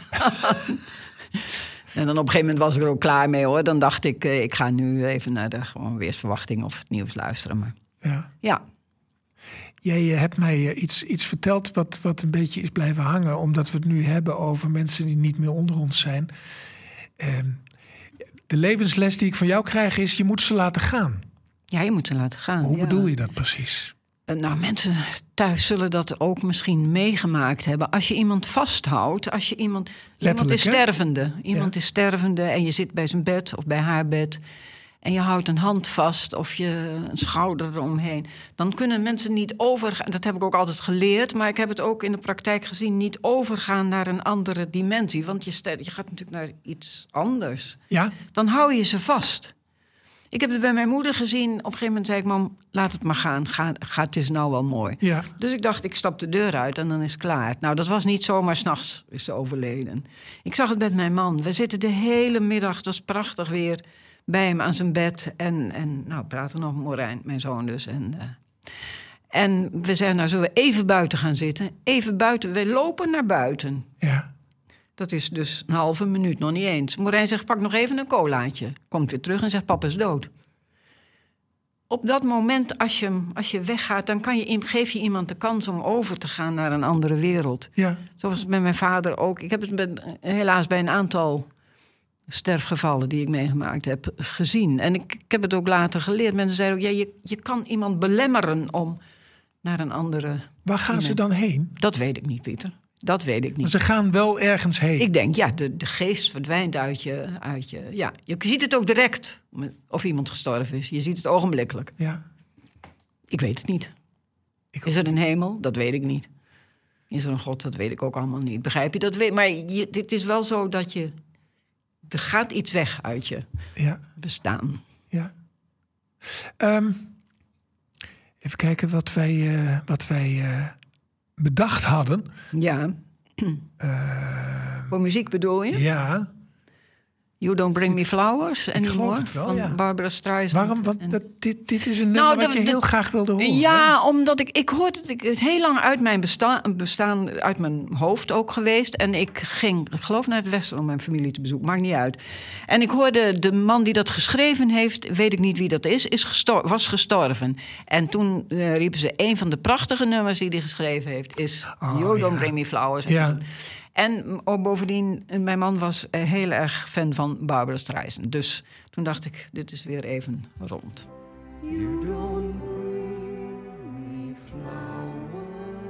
en dan op een gegeven moment was ik er ook klaar mee hoor. Dan dacht ik, eh, ik ga nu even naar de gewoon weersverwachting of het nieuws luisteren. Maar
Ja.
ja,
Jij eh, hebt mij eh, iets, iets verteld wat, wat een beetje is blijven hangen. Omdat we het nu hebben over mensen die niet meer onder ons zijn. Ehm, de levensles die ik van jou krijg is, je moet ze laten gaan.
ja, je moet ze laten gaan.
Hoe
ja.
bedoel je dat precies?
Eh, Nou, mensen thuis zullen dat ook misschien meegemaakt hebben. Als je iemand vasthoudt, als je iemand... Iemand
Letterlijk,
is
hè?
stervende. Iemand
Ja.
is stervende en je zit bij zijn bed of bij haar bed... en je houdt een hand vast of je een schouder eromheen... dan kunnen mensen niet overgaan. Dat heb ik ook altijd geleerd, maar ik heb het ook in de praktijk gezien... niet overgaan naar een andere dimensie. Want je, ster- je gaat natuurlijk naar iets anders.
Ja?
Dan hou je ze vast. Ik heb het bij mijn moeder gezien. Op een gegeven moment zei ik, mam, laat het maar gaan. Ga, ga, het is nou wel mooi.
Ja.
Dus ik dacht, ik stap de deur uit en dan is het klaar. Nou, dat was niet zomaar 's nachts is ze overleden. Ik zag het met mijn man. We zitten de hele middag, het was prachtig weer... bij hem aan zijn bed. En, en nou, praten nog met Morijn, mijn zoon dus. En, uh, en we zeiden, nou, zullen we even buiten gaan zitten? Even buiten, we lopen naar buiten.
Ja.
Dat is dus een halve minuut, nog niet eens. Morijn zegt, pak nog even een colaatje. Komt weer terug en zegt, papa is dood. Op dat moment, als je, als je weggaat... dan kan je, geef je iemand de kans om over te gaan naar een andere wereld.
Ja.
Zo was het met mijn vader ook. Ik heb het met, helaas bij een aantal sterfgevallen die ik meegemaakt heb gezien. En ik, ik heb het ook later geleerd. Mensen zeiden ook, ja, je, je kan iemand belemmeren om naar een andere...
Waar gaan ze dan heen?
Dat weet ik niet, Pieter. Dat weet ik niet.
Ze gaan wel ergens heen.
Ik denk, ja, de, de geest verdwijnt uit je, uit je... Ja, je ziet het ook direct of iemand gestorven is. Je ziet het ogenblikkelijk.
Ja.
Ik weet het niet.
Ik
Is er een hemel? Dat weet ik niet. Is er een God? Dat weet ik ook allemaal niet. Begrijp je? Dat weet, maar je, het is wel zo dat je... Er gaat iets weg uit je
Ja.
bestaan.
Ja. Um, even kijken wat wij, uh, wat wij uh, bedacht hadden.
Ja. Voor muziek bedoel je?
Ja,
You Don't Bring Me Flowers anymore,
het wel,
van
ja.
Barbara Streisand.
waarom? Want
En-
dat, dit, dit is een
Nou,
nummer wat
de-
je heel
de-
graag wilde horen.
Ja, omdat ik, ik hoorde het ik, het heel lang uit mijn bestaan, bestaan, uit mijn hoofd ook geweest. En ik ging, ik geloof, naar het westen om mijn familie te bezoeken. Maakt niet uit. En ik hoorde de man die dat geschreven heeft, weet ik niet wie dat is, is gestor- was gestorven. En toen eh, riepen ze, een van de prachtige nummers die hij geschreven heeft, is
Oh,
You Don't
ja.
Bring Me Flowers.
Ja.
En ook bovendien, mijn man was eh, heel erg fan van Barbara Streisand. Dus toen dacht ik, dit is weer even rond.
You don't bring me flowers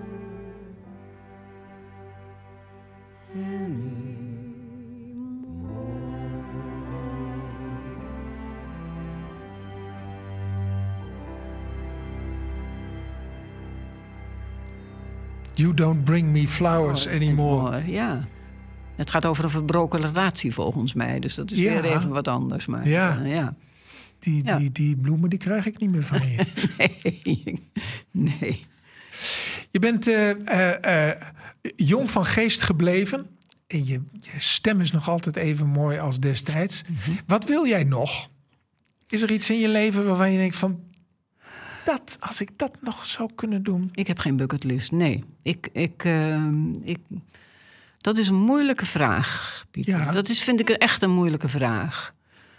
You Don't Bring Me Flowers Anymore.
Ja. Het gaat over een verbroken relatie volgens mij. Dus dat is
Ja.
weer even wat anders. Maar,
Ja.
eh, ja.
Die,
Ja.
die, die bloemen die krijg ik niet meer van je.
Nee. nee.
Je bent eh, eh, eh, jong van geest gebleven. En je, je stem is nog altijd even mooi als destijds.
Mhm.
Wat wil jij nog? Is er iets in je leven waarvan je denkt van... dat, als ik dat nog zou kunnen doen...
Ik heb geen bucketlist, nee. Ik, ik, eh, ik, dat is een moeilijke vraag, Pieter.
Ja.
Dat is, vind ik echt een moeilijke vraag.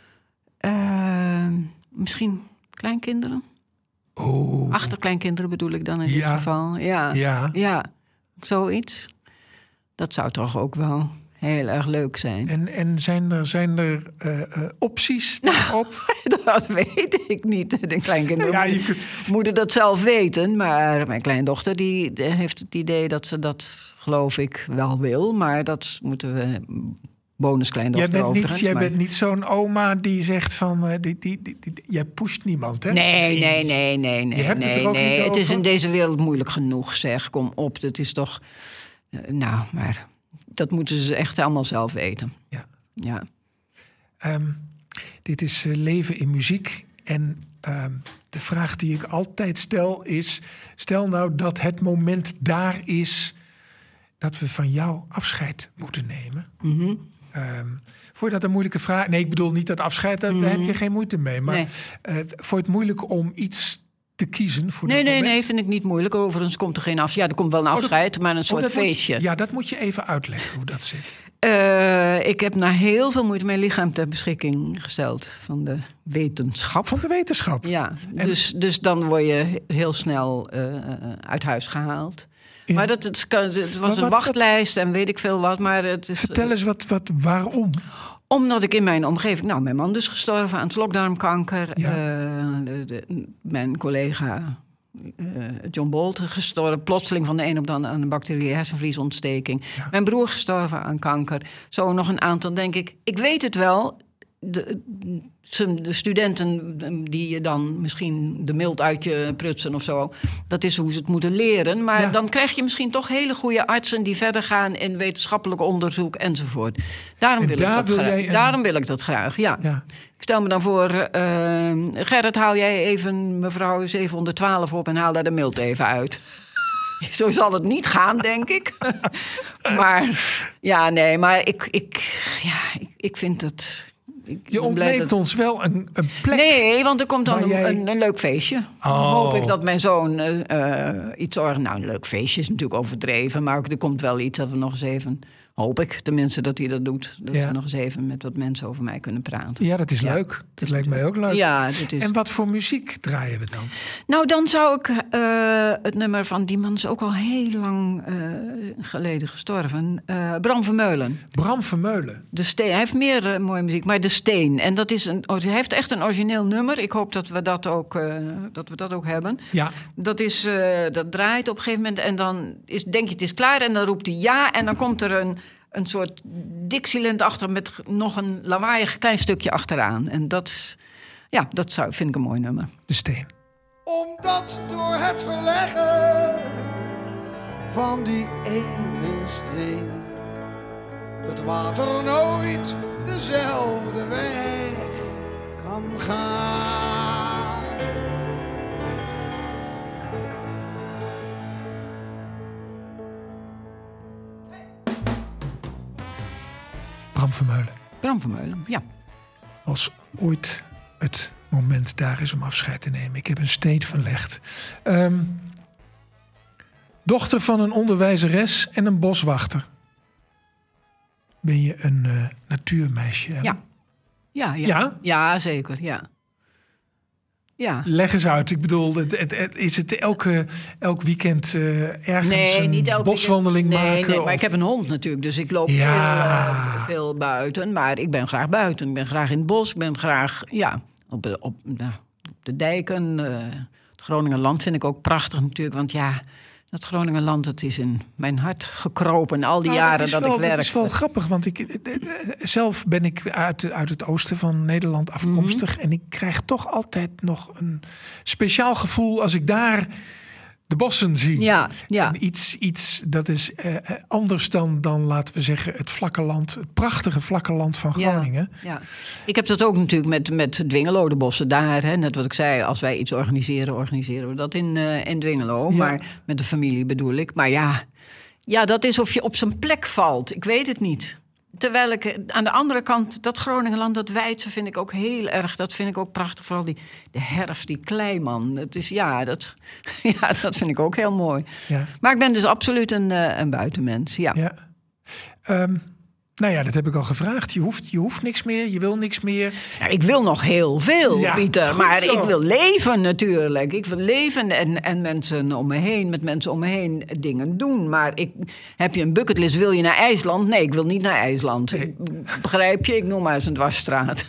Eh, misschien kleinkinderen?
Oh,
Achterkleinkinderen bedoel ik dan in dit
Ja.
geval. Ja.
ja.
ja, zoiets. Dat zou toch ook wel heel erg leuk zijn.
En, en zijn er, zijn er eh, eh, opties daarop?
Dat weet ik niet. De kleinkinderen
Ja, je
moeten-
kunt-
moeten dat zelf weten. Maar mijn kleindochter die, die heeft het idee dat ze dat, geloof ik, wel wil. Maar dat moeten we
Jij
bonuskleindochter
bent niet,
overigens.
jij
maar-
bent niet zo'n oma die zegt van... eh, die, die, die, die- jij pusht niemand, hè?
Nee, nee, nee, nee, nee.
Je hebt het
nee,
er ook
nee.
niet
Het is
over?
in deze wereld moeilijk genoeg, zeg. Kom op, het is toch... eh, nou, maar dat moeten ze echt allemaal zelf weten.
Ja.
Ja.
Ehm, dit is eh, Leven in Muziek. En ehm, de vraag die ik altijd stel is... stel nou dat het moment daar is... dat we van jou afscheid moeten nemen.
Mhm.
Ehm, vond je dat een moeilijke vraag? Nee, ik bedoel niet dat afscheid, daar, daar heb je geen moeite mee. Maar
Nee.
eh, vond je het moeilijk om iets te kiezen voor
Nee,
dat
nee,
moment?
nee, vind ik niet moeilijk. Overigens komt er geen afscheid. Ja, er komt wel een
dat-
afscheid, maar een
Oh,
soort
dat moet je-
feestje.
ja, dat moet je even uitleggen hoe dat zit.
Eh, ik heb na heel veel moeite mijn lichaam ter beschikking gesteld van de wetenschap.
Van de wetenschap.
Ja,
En-
dus, dus dan word je heel snel eh, uit huis gehaald.
Ja.
Maar dat, het, kan- het was
Maar
een
wat-
wachtlijst en weet ik veel wat. Maar het is,
Vertel eens wat, wat, waarom?
Omdat ik in mijn omgeving... Nou, mijn man is gestorven aan slokdarmkanker.
Ja.
Eh, de- de- mijn collega eh, John Bolt gestorven... plotseling van de een op de andere aan een bacteriële hersenvliesontsteking.
Ja.
Mijn broer gestorven aan kanker. Zo nog een aantal, denk ik. Ik weet het wel. De, ze- de studenten die je dan misschien de mild uit je prutsen of zo... dat is hoe ze het moeten leren. Maar
Ja.
dan krijg je misschien toch hele goede artsen... die verder gaan in wetenschappelijk onderzoek enzovoort. Daarom,
En
wil,
daar
ik dat
wil
graag.
jij een-
Daarom wil ik dat graag, ja.
Ja.
Ik stel me dan voor... eh, Gerrit, haal jij even mevrouw zevenhonderdtwaalf op... en haal daar de mild even uit. Zo zal het niet gaan, denk ik. Maar ja, nee, maar ik, ik, ja, ik, ik vind het... Ik
Je
ben blij
ontneemt
dat-
ons wel een, een plek.
Nee, want er komt dan
waar
een,
jij-
een, een leuk feestje. Dan
Oh.
hoop ik dat mijn zoon eh, eh, iets organiseert. Nou, een leuk feestje is natuurlijk overdreven. Maar ook, er komt wel iets dat we nog eens even... Hoop ik tenminste dat hij dat doet. Dat
Ja.
we nog eens even met wat mensen over mij kunnen praten.
Ja, dat is
Ja,
leuk. Dat lijkt mij ook leuk.
Ja, dit is...
En wat voor muziek draaien we dan?
Nou, dan zou ik eh, het nummer van... Die man is ook al heel lang eh, geleden gestorven. Eh, Bram Vermeulen.
Bram Vermeulen.
De Steen. Hij heeft meer eh, mooie muziek, maar De Steen. En dat is een, hij heeft echt een origineel nummer. Ik hoop dat we dat ook, eh, dat we dat ook hebben.
Ja,
Dat, is, eh, dat draait op een gegeven moment en dan is, denk je het is klaar... en dan roept hij ja en dan komt er een, een soort Dixieland achter... met g- nog een lawaaiig klein stukje achteraan. En dat, ja, dat zou, vind ik een mooi nummer.
de steen.
Omdat door het verleggen van die ene steen het water nooit dezelfde weg kan gaan.
Bram Vermeulen.
Bram Vermeulen, ja.
Als ooit het moment daar is om afscheid te nemen. Ik heb een steed verlegd. Um, dochter van een onderwijzeres en een boswachter. Ben je een uh, natuurmeisje? Hè?
Ja. Ja, ja.
Ja?
Ja, zeker, ja. Ja.
Leg eens uit. Ik bedoel, het, het, het, is het elke, elk weekend uh, ergens
nee,
een
niet elke
boswandeling
weekend. Nee,
maken?
nee, maar
of...
ik heb een hond natuurlijk, dus ik loop
Ja.
veel, uh, veel buiten. Maar ik ben graag buiten. Ik ben graag in het bos. Ik ben graag ja, op, de, op, nou, op de dijken. Uh, het Groningenland vind ik ook prachtig natuurlijk. Want ja, dat Groningenland, dat is in mijn hart gekropen. Al die
nou,
jaren
dat,
dat
wel,
ik werkte.
Dat is wel grappig, want ik, zelf ben ik uit, uit het oosten van Nederland afkomstig. Mm-hmm. En ik krijg toch altijd nog een speciaal gevoel als ik daar de bossen zie.
Ja, ja.
En iets, iets dat is uh, anders dan, dan, laten we zeggen, het vlakke land. Het prachtige vlakke land van Groningen.
Ja, ja. Ik heb dat ook natuurlijk met, met Dwingelodebossen daar. Hè. Net wat ik zei, als wij iets organiseren, organiseren we dat in, uh, in Dwingelo. Ja. Maar met de familie bedoel ik. Maar ja, ja, dat is of je op zijn plek valt. Ik weet het niet. Terwijl ik aan de andere kant, dat Groningenland, dat Weidse vind ik ook heel erg. Dat vind ik ook prachtig. Vooral die de herfst, die kleiman. Dat is, ja, dat, ja, dat vind ik ook heel mooi. Ja. Maar ik ben dus absoluut een, uh, een buitenmens, ja.
ja. Um, nou ja, dat heb ik al gevraagd. Je hoeft, je hoeft niks meer, je wil niks meer.
Ja, ik wil nog heel veel, ja, Pieter. Maar
zo.
Ik wil leven natuurlijk. Ik wil leven en, en mensen om me heen, met mensen om me heen dingen doen. Maar ik, heb je een bucketlist, wil je naar IJsland? Nee, ik wil niet naar IJsland. Nee. Begrijp je? Ik noem maar eens een dwarsstraat.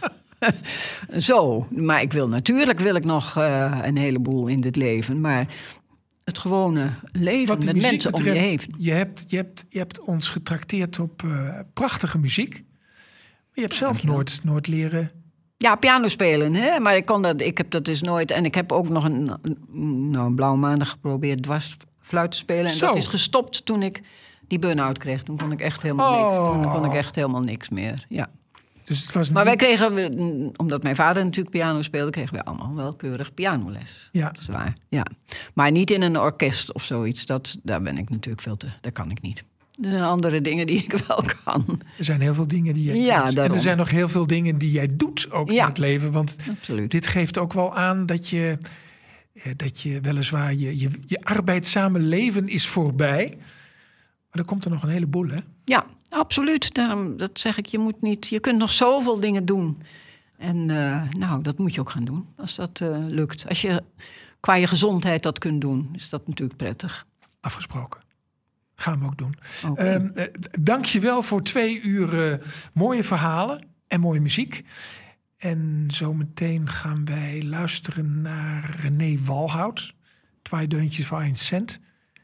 Zo, maar ik wil natuurlijk wil ik nog uh, een heleboel in dit leven. Maar het gewone leven met mensen betreft, om je heen.
Je hebt, je, hebt, je hebt ons getrakteerd op uh, prachtige muziek. Maar je hebt zelf nooit, nooit leren...
Ja, piano spelen, hè? Maar ik, kon dat, ik heb dat dus nooit... En ik heb ook nog een, een, nou, een blauwe maandag geprobeerd dwarsfluit te spelen. En Zo. dat is gestopt toen ik die burn-out kreeg. Toen kon ik echt helemaal
oh.
niks. Toen kon ik echt helemaal niks meer, ja.
Dus het was
maar
niet...
wij kregen, omdat mijn vader natuurlijk piano speelde, kregen we allemaal wel keurig pianoles.
Ja.
Dat is waar. Ja. Maar niet in een orkest of zoiets. Dat, daar ben ik natuurlijk veel te. Dat kan ik niet. Er zijn andere dingen die ik wel kan.
Er zijn heel veel dingen die jij
ja,
doet.
daarom.
En er zijn nog heel veel dingen die jij doet ook
ja.
in het leven. Want
Absoluut.
Dit geeft ook wel aan dat je, dat je weliswaar je, je, je arbeidzame leven is voorbij. Maar er komt er nog een heleboel, hè?
Ja, absoluut. Daarom, dat zeg ik, je moet niet. Je kunt nog zoveel dingen doen. En uh, nou, dat moet je ook gaan doen, als dat uh, lukt. Als je qua je gezondheid dat kunt doen, is dat natuurlijk prettig.
Afgesproken. Gaan we ook doen.
Okay.
Um, uh, dank je wel voor twee uur uh, mooie verhalen en mooie muziek. En zometeen gaan wij luisteren naar René Walhout. Twee deuntjes voor een cent.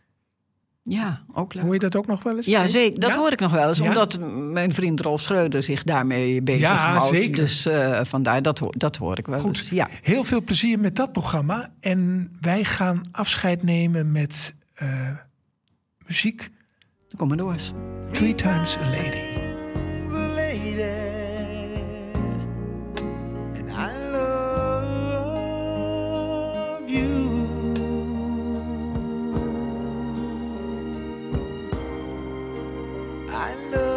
Ja, ook leuk.
Hoor je dat ook nog wel eens?
Ja, zeker. Dat ja? hoor ik nog wel eens.
Ja?
Omdat mijn vriend Rolf Schreuder zich daarmee bezighoudt.
Ja, zeker.
Dus uh, vandaar, dat, ho- dat hoor ik wel
Goed.
eens. Ja.
Heel veel plezier met dat programma. En wij gaan afscheid nemen met uh, muziek.
De Commodores.
Three Times a Lady.
I love